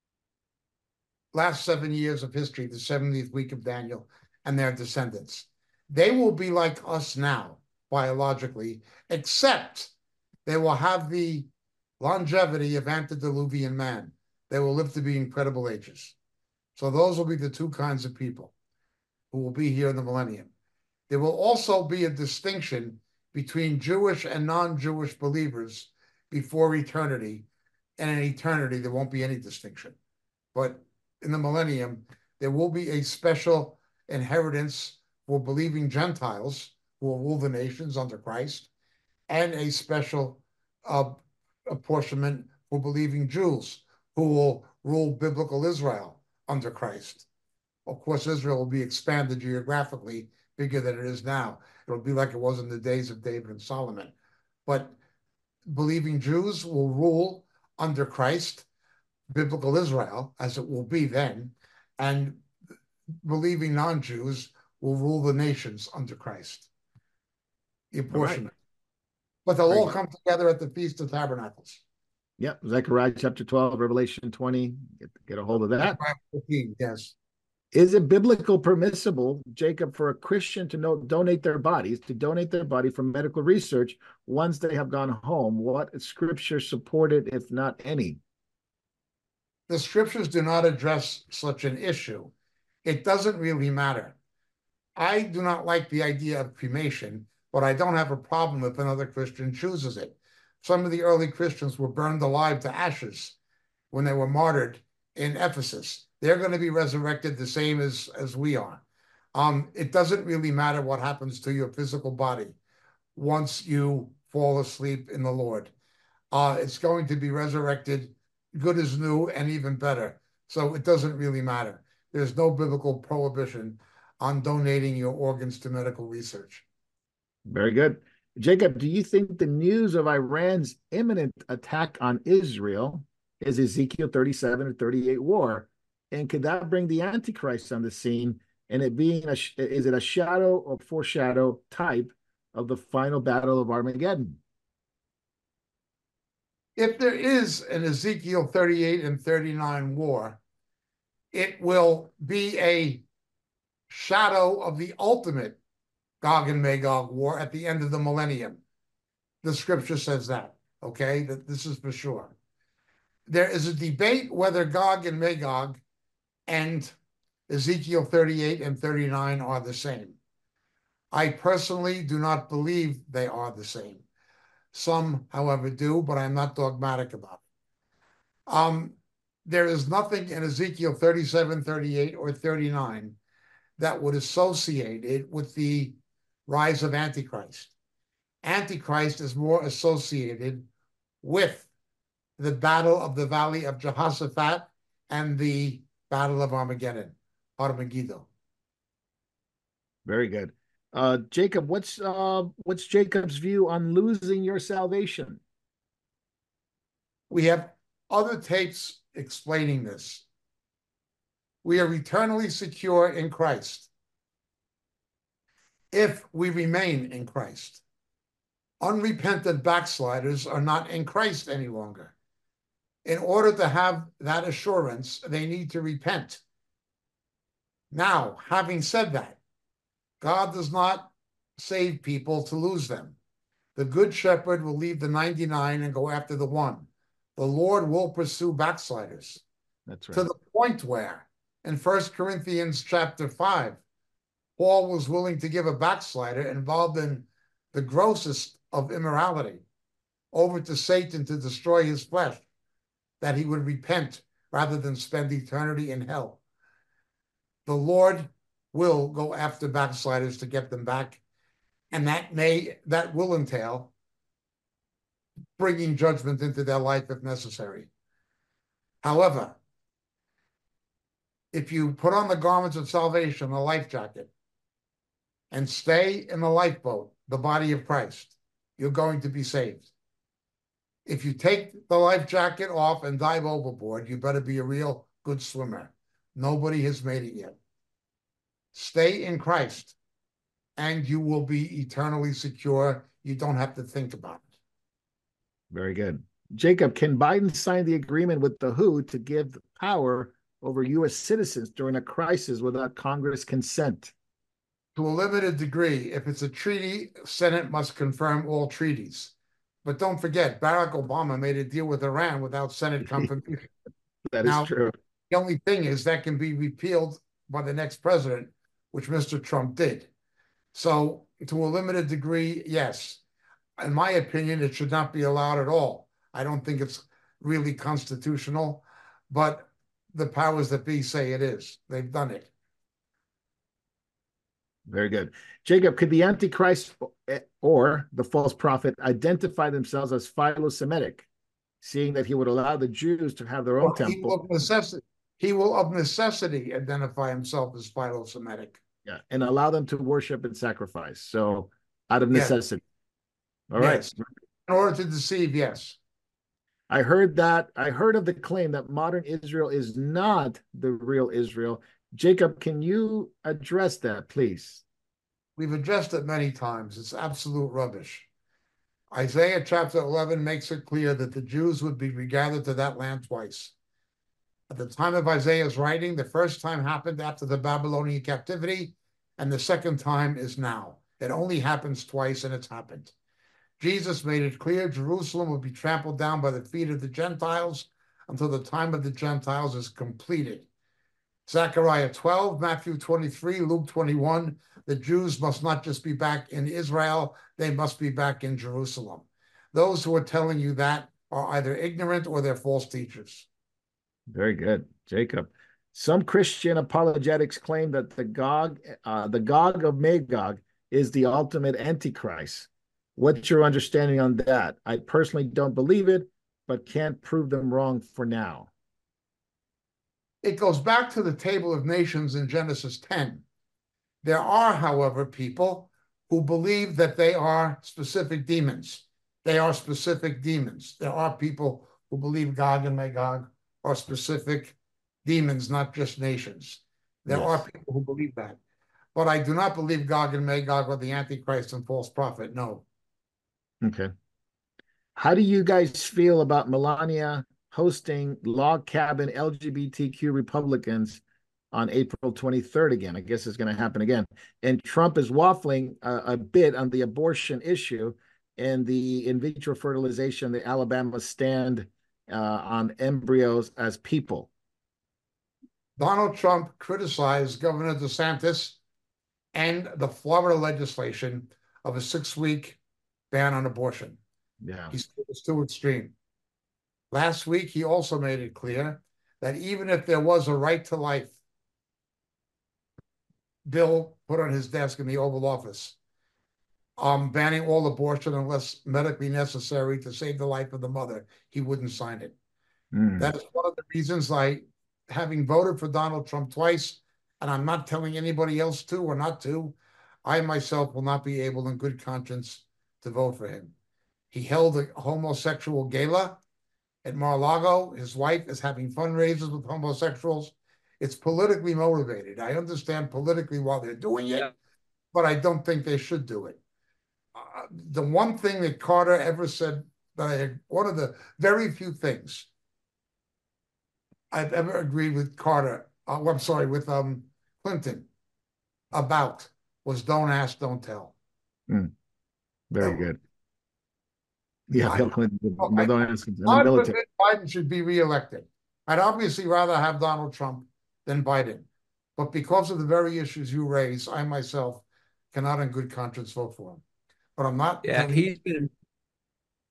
last seven years of history, the seventieth week of Daniel, and their descendants. They will be like us now, biologically, except they will have the longevity of antediluvian man. They will live to be incredible ages. So those will be the two kinds of people who will be here in the millennium. There will also be a distinction between Jewish and non-Jewish believers before eternity, and in eternity there won't be any distinction. But in the millennium, there will be a special inheritance for believing Gentiles who will rule the nations under Christ, and a special uh, apportionment for believing Jews who will rule biblical Israel under Christ. Of course, Israel will be expanded geographically, bigger than it is now. It'll be like it was in the days of David and Solomon. But believing Jews will rule under Christ, biblical Israel, as it will be then, and believing non-Jews will rule the nations under Christ. The apportionment. Right. But they'll Very all good. come together at the Feast of Tabernacles. Yep, Zechariah chapter twelve, Revelation twenty. Get, get a hold of that. Yes. Is it biblical permissible, Jacob, for a Christian to know, donate their bodies, to donate their body for medical research once they have gone home? What scripture supported, if not any? The scriptures do not address such an issue. It doesn't really matter. I do not like the idea of cremation, but I don't have a problem if another Christian chooses it. Some of the early Christians were burned alive to ashes when they were martyred in Ephesus. They're going to be resurrected the same as, as we are. Um, it doesn't really matter what happens to your physical body once you fall asleep in the Lord. Uh, it's going to be resurrected good as new and even better. So it doesn't really matter. There's no biblical prohibition on donating your organs to medical research. Very good. Jacob, do you think the news of Iran's imminent attack on Israel is Ezekiel thirty-seven or thirty-eight war? And could that bring the Antichrist on the scene? And it being a, is it a shadow or foreshadow type of the final battle of Armageddon? If there is an Ezekiel thirty-eight and thirty-nine war, it will be a shadow of the ultimate Gog and Magog war at the end of the millennium. The scripture says that, okay? That this is for sure. There is a debate whether Gog and Magog and Ezekiel thirty-eight and thirty-nine are the same. I personally do not believe they are the same. Some, however, do, but I'm not dogmatic about it. Um, there is nothing in Ezekiel thirty-seven, thirty-eight, or thirty-nine that would associate it with the rise of Antichrist. Antichrist is more associated with the battle of the Valley of Jehoshaphat and the Battle of Armageddon, Armageddon. Very good. Uh, Jacob, what's uh, what's Jacob's view on losing your salvation? We have other tapes explaining this. We are eternally secure in Christ if we remain in Christ. Unrepentant backsliders are not in Christ any longer. In order to have that assurance, they need to repent. Now, having said that, God does not save people to lose them. The good shepherd will leave the ninety-nine and go after the one. The Lord will pursue backsliders. That's right. To the point where, in First Corinthians chapter five, Paul was willing to give a backslider involved in the grossest of immorality, over to Satan to destroy his flesh, that he would repent rather than spend eternity in hell. The Lord will go after backsliders to get them back, and that may that will entail bringing judgment into their life if necessary. However, if you put on the garments of salvation, the life jacket, and stay in the lifeboat, the body of Christ, you're going to be saved. If you take the life jacket off and dive overboard, you better be a real good swimmer. Nobody has made it yet. Stay in Christ, and you will be eternally secure. You don't have to think about it. Very good. Jacob, can Biden sign the agreement with the W H O to give power over U S citizens during a crisis without Congress consent? To a limited degree. If it's a treaty, Senate must confirm all treaties. But don't forget, Barack Obama made a deal with Iran without Senate confirmation. That now, is true. The only thing is that can be repealed by the next president, which Mister Trump did. So to a limited degree, yes. In my opinion, it should not be allowed at all. I don't think it's really constitutional, but the powers that be say it is. They've done it. Very good. Jacob, could the Antichrist or the false prophet identify themselves as philo-Semitic, seeing that he would allow the Jews to have their own Well, he temple? will of necessity, he will of necessity identify himself as philo-Semitic. Yeah, and allow them to worship and sacrifice. So out of Yes. necessity. All right. Yes. In order to deceive, yes. I heard that. I heard of the claim that modern Israel is not the real Israel. Jacob, can you address that, please? We've addressed it many times. It's absolute rubbish. Isaiah chapter eleven makes it clear that the Jews would be regathered to that land twice. At the time of Isaiah's writing, the first time happened after the Babylonian captivity, and the second time is now. It only happens twice, and it's happened. Jesus made it clear Jerusalem would be trampled down by the feet of the Gentiles until the time of the Gentiles is completed. Zechariah twelve, Matthew twenty-three, Luke twenty-one, the Jews must not just be back in Israel, they must be back in Jerusalem. Those who are telling you that are either ignorant or they're false teachers. Very good, Jacob. Some Christian apologetics claim that the Gog, uh, the Gog of Magog is the ultimate Antichrist. What's your understanding on that? I personally don't believe it, but can't prove them wrong for now. It goes back to the table of nations in Genesis ten. There are, however, people who believe that they are specific demons. They are specific demons. There are people who believe Gog and Magog are specific demons, not just nations. There Yes. are people who believe that. But I do not believe Gog and Magog are the Antichrist and false prophet, no. Okay. How do you guys feel about Melania hosting log cabin L G B T Q Republicans on April twenty-third again? I guess it's going to happen again. And Trump is waffling a, a bit on the abortion issue and the in vitro fertilization, the Alabama stand uh, on embryos as people. Donald Trump criticized Governor DeSantis and the Florida legislation of a six-week ban on abortion. Yeah. He said it's too extreme. Last week, he also made it clear that even if there was a right to life bill put on his desk in the Oval Office, um, banning all abortion unless medically necessary to save the life of the mother, he wouldn't sign it. Mm. That is one of the reasons I, having voted for Donald Trump twice, and I'm not telling anybody else to or not to, I myself will not be able in good conscience to vote for him. He held a homosexual gala at Mar-a-Lago. His wife is having fundraisers with homosexuals. It's politically motivated. I understand politically why they're doing it, but I don't think they should do it. Uh, the one thing that Carter ever said, that I, one of the very few things I've ever agreed with Carter, uh, I'm sorry, with um, Clinton about was don't ask, don't tell. Mm. Very No. good. Yeah, I- Bill Clinton. I- don't ask the God military. forbid Biden should be reelected. I'd obviously rather have Donald Trump than Biden. But because of the very issues you raise, I myself cannot in good conscience vote for him. But I'm not. Yeah, telling- he's been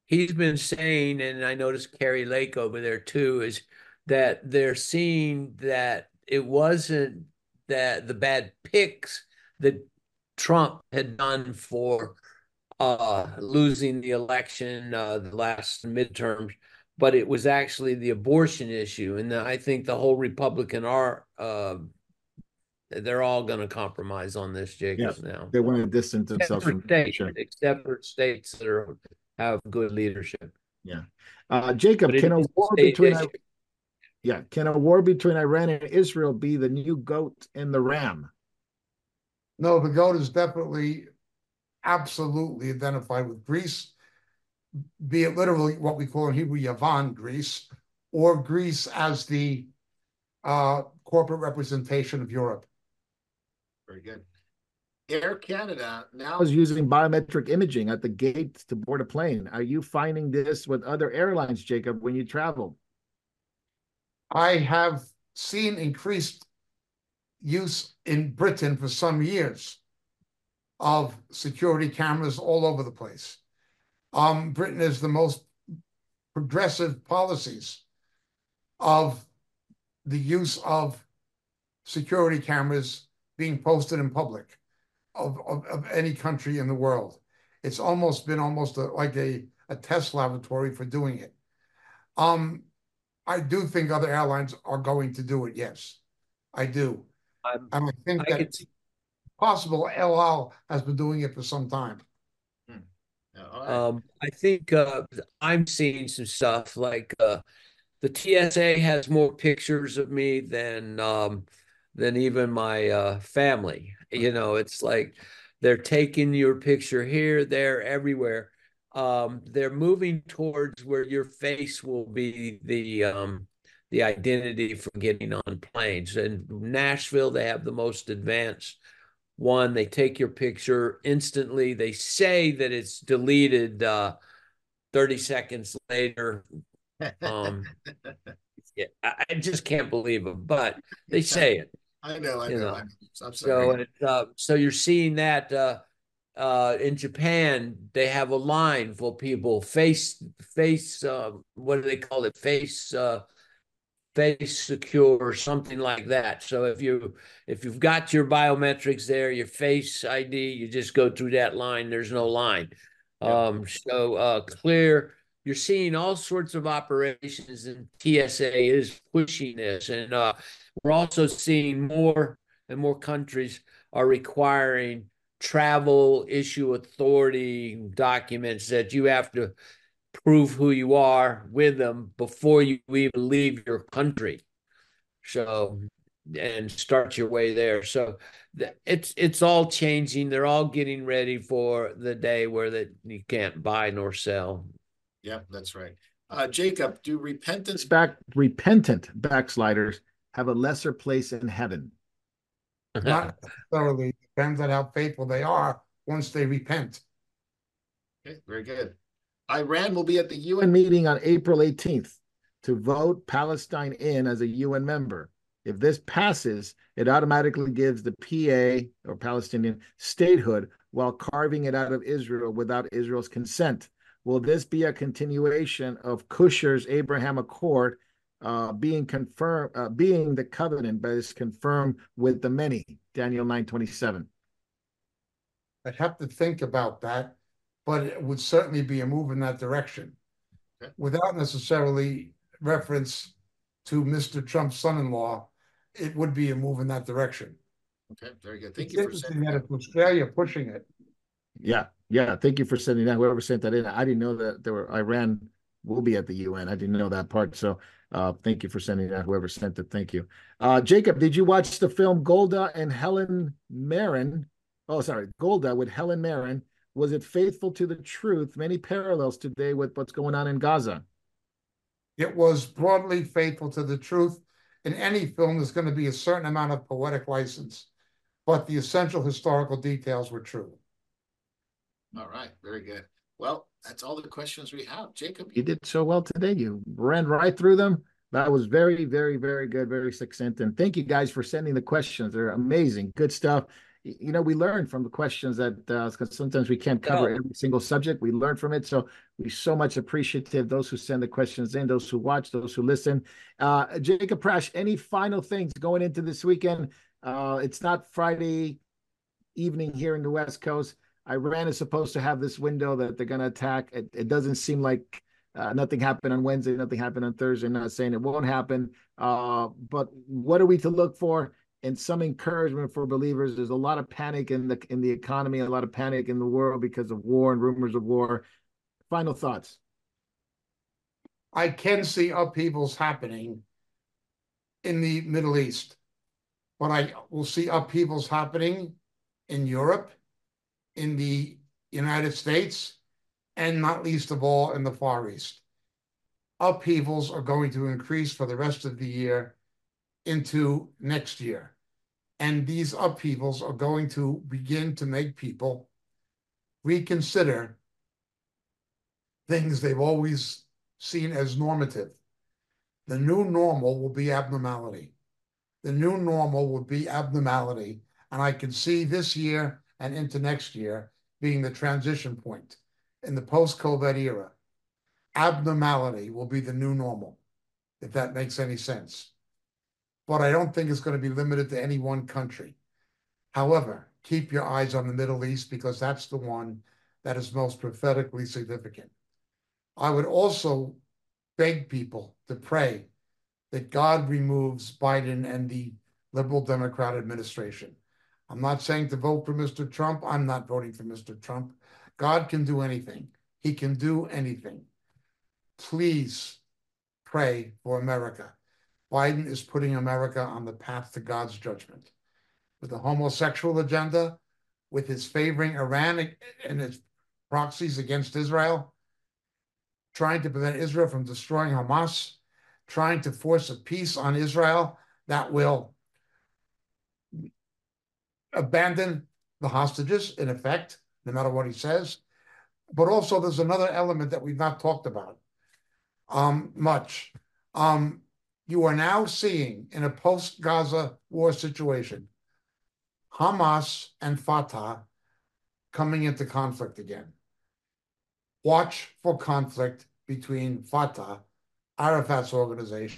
he's been saying, and I noticed Carrie Lake over there too, is that they're seeing that it wasn't that the bad picks that Trump had done for uh, losing the election, uh, the last midterms, but it was actually the abortion issue. And I think the whole Republican are, uh, they're all going to compromise on this, Jacob, Yeah, now. they want to distance themselves from states, sure. except for states that are, have good leadership. Yeah. Uh, Jacob, But it can a is a war state between issue. yeah, can a war between Iran and Israel be the new goat and the ram? No, the goat is definitely absolutely identified with Greece, be it literally what we call in Hebrew Yavan, Greece, or Greece as the uh, corporate representation of Europe. Very good. Air Canada now is using biometric imaging at the gate to board a plane. Are you finding this with other airlines, Jacob, when you travel? I have seen increased use in Britain for some years of security cameras all over the place. Um, Britain is the most progressive policies of the use of security cameras being posted in public of, of, of any country in the world. It's almost been almost a, like a, a test laboratory for doing it. Um, I do think other airlines are going to do it, yes. I do. I'm, and I think I that could it's possible El Al has been doing it for some time. Hmm. All right. Um, I think uh, I'm seeing some stuff like uh, the T S A has more pictures of me than um, than even my uh, family. You know, it's like they're taking your picture here, there, everywhere. Um, they're moving towards where your face will be the um, the identity for getting on planes. In Nashville, they have the most advanced one. They take your picture instantly. They say that it's deleted uh, thirty seconds later. Um, yeah, I, I just can't believe them, but they say it. I know, I You know. know. I know. I'm So sorry. it, uh, so you're seeing that uh, uh, in Japan, they have a line for people face face. Uh, what do they call it? Face. Uh, face secure or something like that. So if you if you've got your biometrics there, your face I D, you just go through that line. There's no line. Yeah. Um, so uh, clear. You're seeing all sorts of operations, and T S A is pushing this, and uh, we're also seeing more and more countries are requiring travel issue authority documents that you have to prove who you are with them before you even leave your country. So, and start your way there. So it's it's all changing. They're all getting ready for the day where that you can't buy nor sell. Yeah, that's right. Uh, Jacob, do repentance back repentant backsliders have a lesser place in heaven? Not necessarily. Depends on how faithful they are once they repent. Okay, very good. Iran will be at the U N meeting on April eighteenth to vote Palestine in as a U N member. If this passes, it automatically gives the P A, or Palestinian, statehood while carving it out of Israel without Israel's consent. Will this be a continuation of Kusher's Abraham Accord uh, being confirmed, uh, being the covenant that is confirmed with the many? Daniel nine twenty-seven. I'd have to think about that, but it would certainly be a move in that direction. Okay. Without necessarily reference to Mister Trump's son-in-law, it would be a move in that direction. Okay, very good. Thank it's you for interesting saying that that. it's Australia pushing it. Yeah, yeah. Thank you for sending that. Whoever sent that in, I didn't know that there were Iran will be at the U N. I didn't know that part. So uh, thank you for sending that. Whoever sent it, thank you. Uh, Jacob, did you watch the film Golda and Helen Mirren? Oh, sorry, Golda with Helen Mirren. Was it faithful to the truth? Many parallels today with what's going on in Gaza. It was broadly faithful to the truth. In any film, there's going to be a certain amount of poetic license, but the essential historical details were true. All right, very good. Well, that's all the questions we have. Jacob, you did so well today. You ran right through them. That was very, very, very good, very succinct. And thank you guys for sending the questions. They're amazing. Good stuff. you know, we learn from the questions that, because uh, sometimes we can't cover No. every single subject. We learn from it. So we so much appreciative, those who send the questions in, those who watch, those who listen. Uh, Jacob Prasch, any final things going into this weekend? Uh, it's not Friday evening here in the West Coast. Iran is supposed to have this window that they're going to attack. It, it doesn't seem like uh, nothing happened on Wednesday, nothing happened on Thursday. I'm not saying it won't happen, uh, but what are we to look for? And some encouragement for believers. There's a lot of panic in the in the economy, a lot of panic in the world because of war and rumors of war. Final thoughts. I can see upheavals happening in the Middle East, but I will see upheavals happening in Europe, in the United States, and not least of all in the Far East. Upheavals are going to increase for the rest of the year into next year. And these upheavals are going to begin to make people reconsider things they've always seen as normative. The new normal will be abnormality. The new normal will be abnormality. And I can see this year and into next year being the transition point in the post-COVID era. Abnormality will be the new normal, if that makes any sense. But I don't think it's going to be limited to any one country. However, keep your eyes on the Middle East because that's the one that is most prophetically significant. I would also beg people to pray that God removes Biden and the liberal Democrat administration. I'm not saying to vote for Mister Trump. I'm not voting for Mister Trump. God can do anything. He can do anything. Please pray for America. Biden is putting America on the path to God's judgment. With the homosexual agenda, with his favoring Iran and its proxies against Israel, trying to prevent Israel from destroying Hamas, trying to force a peace on Israel that will abandon the hostages, in effect, no matter what he says. But also there's another element that we've not talked about um, much. Um, you are now seeing in a post-Gaza war situation, Hamas and Fatah coming into conflict again. Watch for conflict between Fatah, Arafat's organization,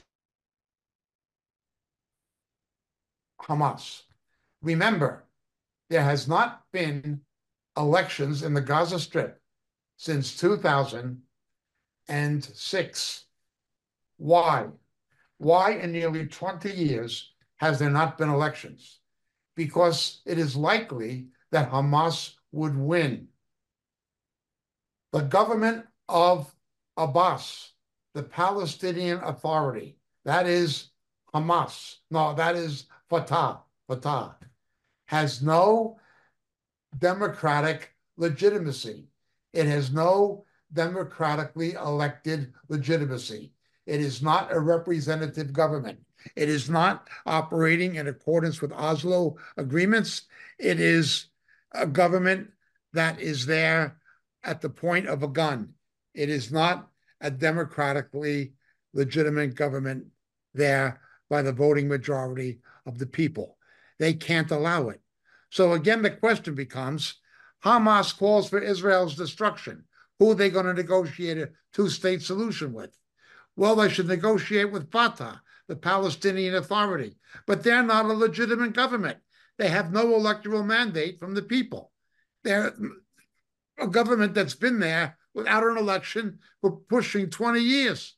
Hamas. Remember, there has not been elections in the Gaza Strip since two thousand six. Why? Why in nearly twenty years has there not been elections? Because it is likely that Hamas would win. The government of Abbas, the Palestinian Authority, that is Hamas, no, that is Fatah, Fatah, has no democratic legitimacy. It has no democratically elected legitimacy. It is not a representative government. It is not operating in accordance with Oslo agreements. It is a government that is there at the point of a gun. It is not a democratically legitimate government there by the voting majority of the people. They can't allow it. So again, the question becomes, Hamas calls for Israel's destruction. Who are they going to negotiate a two-state solution with? Well, they should negotiate with Fatah, the Palestinian Authority, but they're not a legitimate government. They have no electoral mandate from the people. They're a government that's been there without an election for pushing twenty years.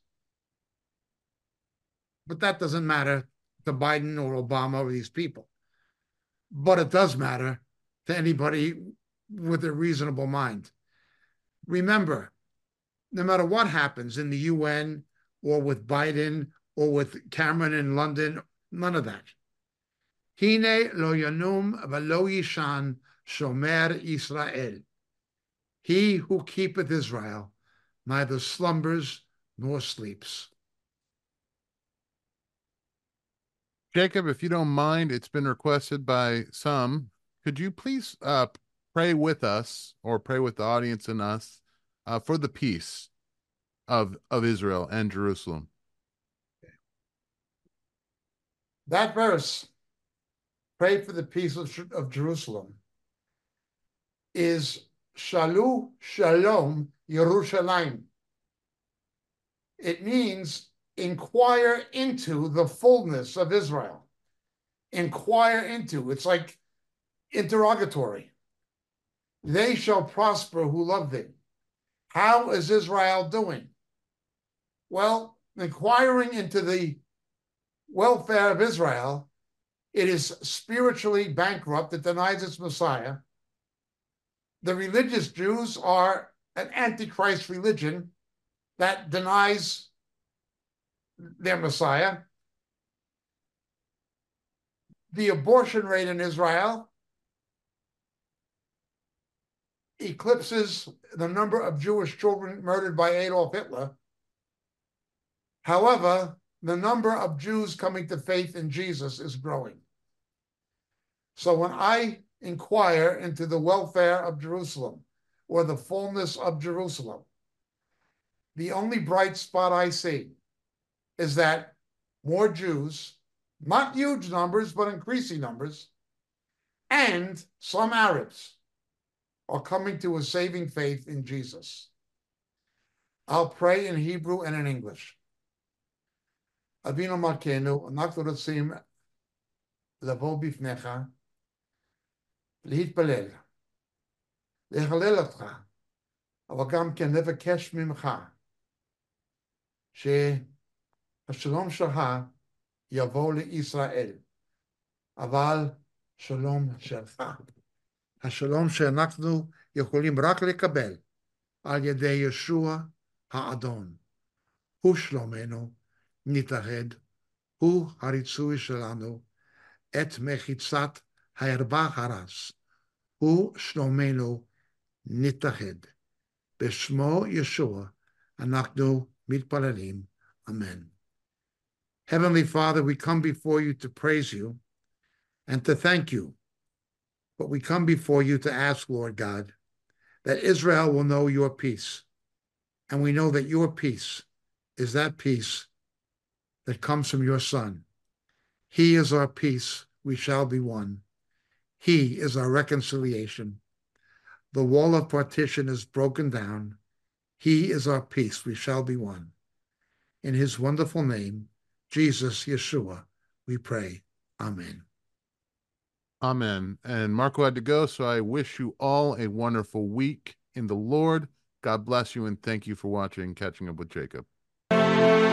But that doesn't matter to Biden or Obama or these people. But it does matter to anybody with a reasonable mind. Remember, no matter what happens in the U N or with Biden or with Cameron in London, none of that. Hine lo yanum v'lo yishan shomer Israel. He who keepeth Israel neither slumbers nor sleeps. Jacob, if you don't mind, it's been requested by some. Could you please uh, pray with us or pray with the audience and us uh, for the peace of, of Israel and Jerusalem? That verse pray for the peace of, of Jerusalem, is Shalu Shalom Yerushalayim. It means inquire into the fullness of Israel. Inquire into. It's like interrogatory. They shall prosper who love thee. How is Israel doing? Well, inquiring into the welfare of Israel, it is spiritually bankrupt. It denies its Messiah. The religious Jews are an antichrist religion that denies their Messiah. The abortion rate in Israel eclipses the number of Jewish children murdered by Adolf Hitler. However, the number of Jews coming to faith in Jesus is growing. So when I inquire into the welfare of Jerusalem or the fullness of Jerusalem, the only bright spot I see is that more Jews, not huge numbers, but increasing numbers, and some Arabs are coming to a saving faith in Jesus. I'll pray in Hebrew and in English. Avinu Malkeinu, אנחנו רוצים לבוא בפניך, להתפלל, להלל אותך, אבל גם כן לבקש ממך, שהשלום שלך יבוא לישראל, אבל שלום שלך. השלום שאנחנו יכולים רק לקבל על ידי ישוע האדון. הוא שלומנו, נתאחד, הוא הריצוי שלנו, את מחיצת הערווה הרס. הוא שלומנו, נתאחד. בשמו ישוע אנחנו מתפללים. Amen. Heavenly Father, we come before you to praise you and to thank you. But we come before you to ask, Lord God, that Israel will know your peace. And we know that your peace is that peace that comes from your Son. He is our peace, we shall be one. He is our reconciliation. The wall of partition is broken down. He is our peace, we shall be one. In his wonderful name, Jesus, Yeshua, we pray. Amen. Amen. And Marco had to go, so I wish you all a wonderful week in the Lord. God bless you, and thank you for watching Catching Up with Jacob.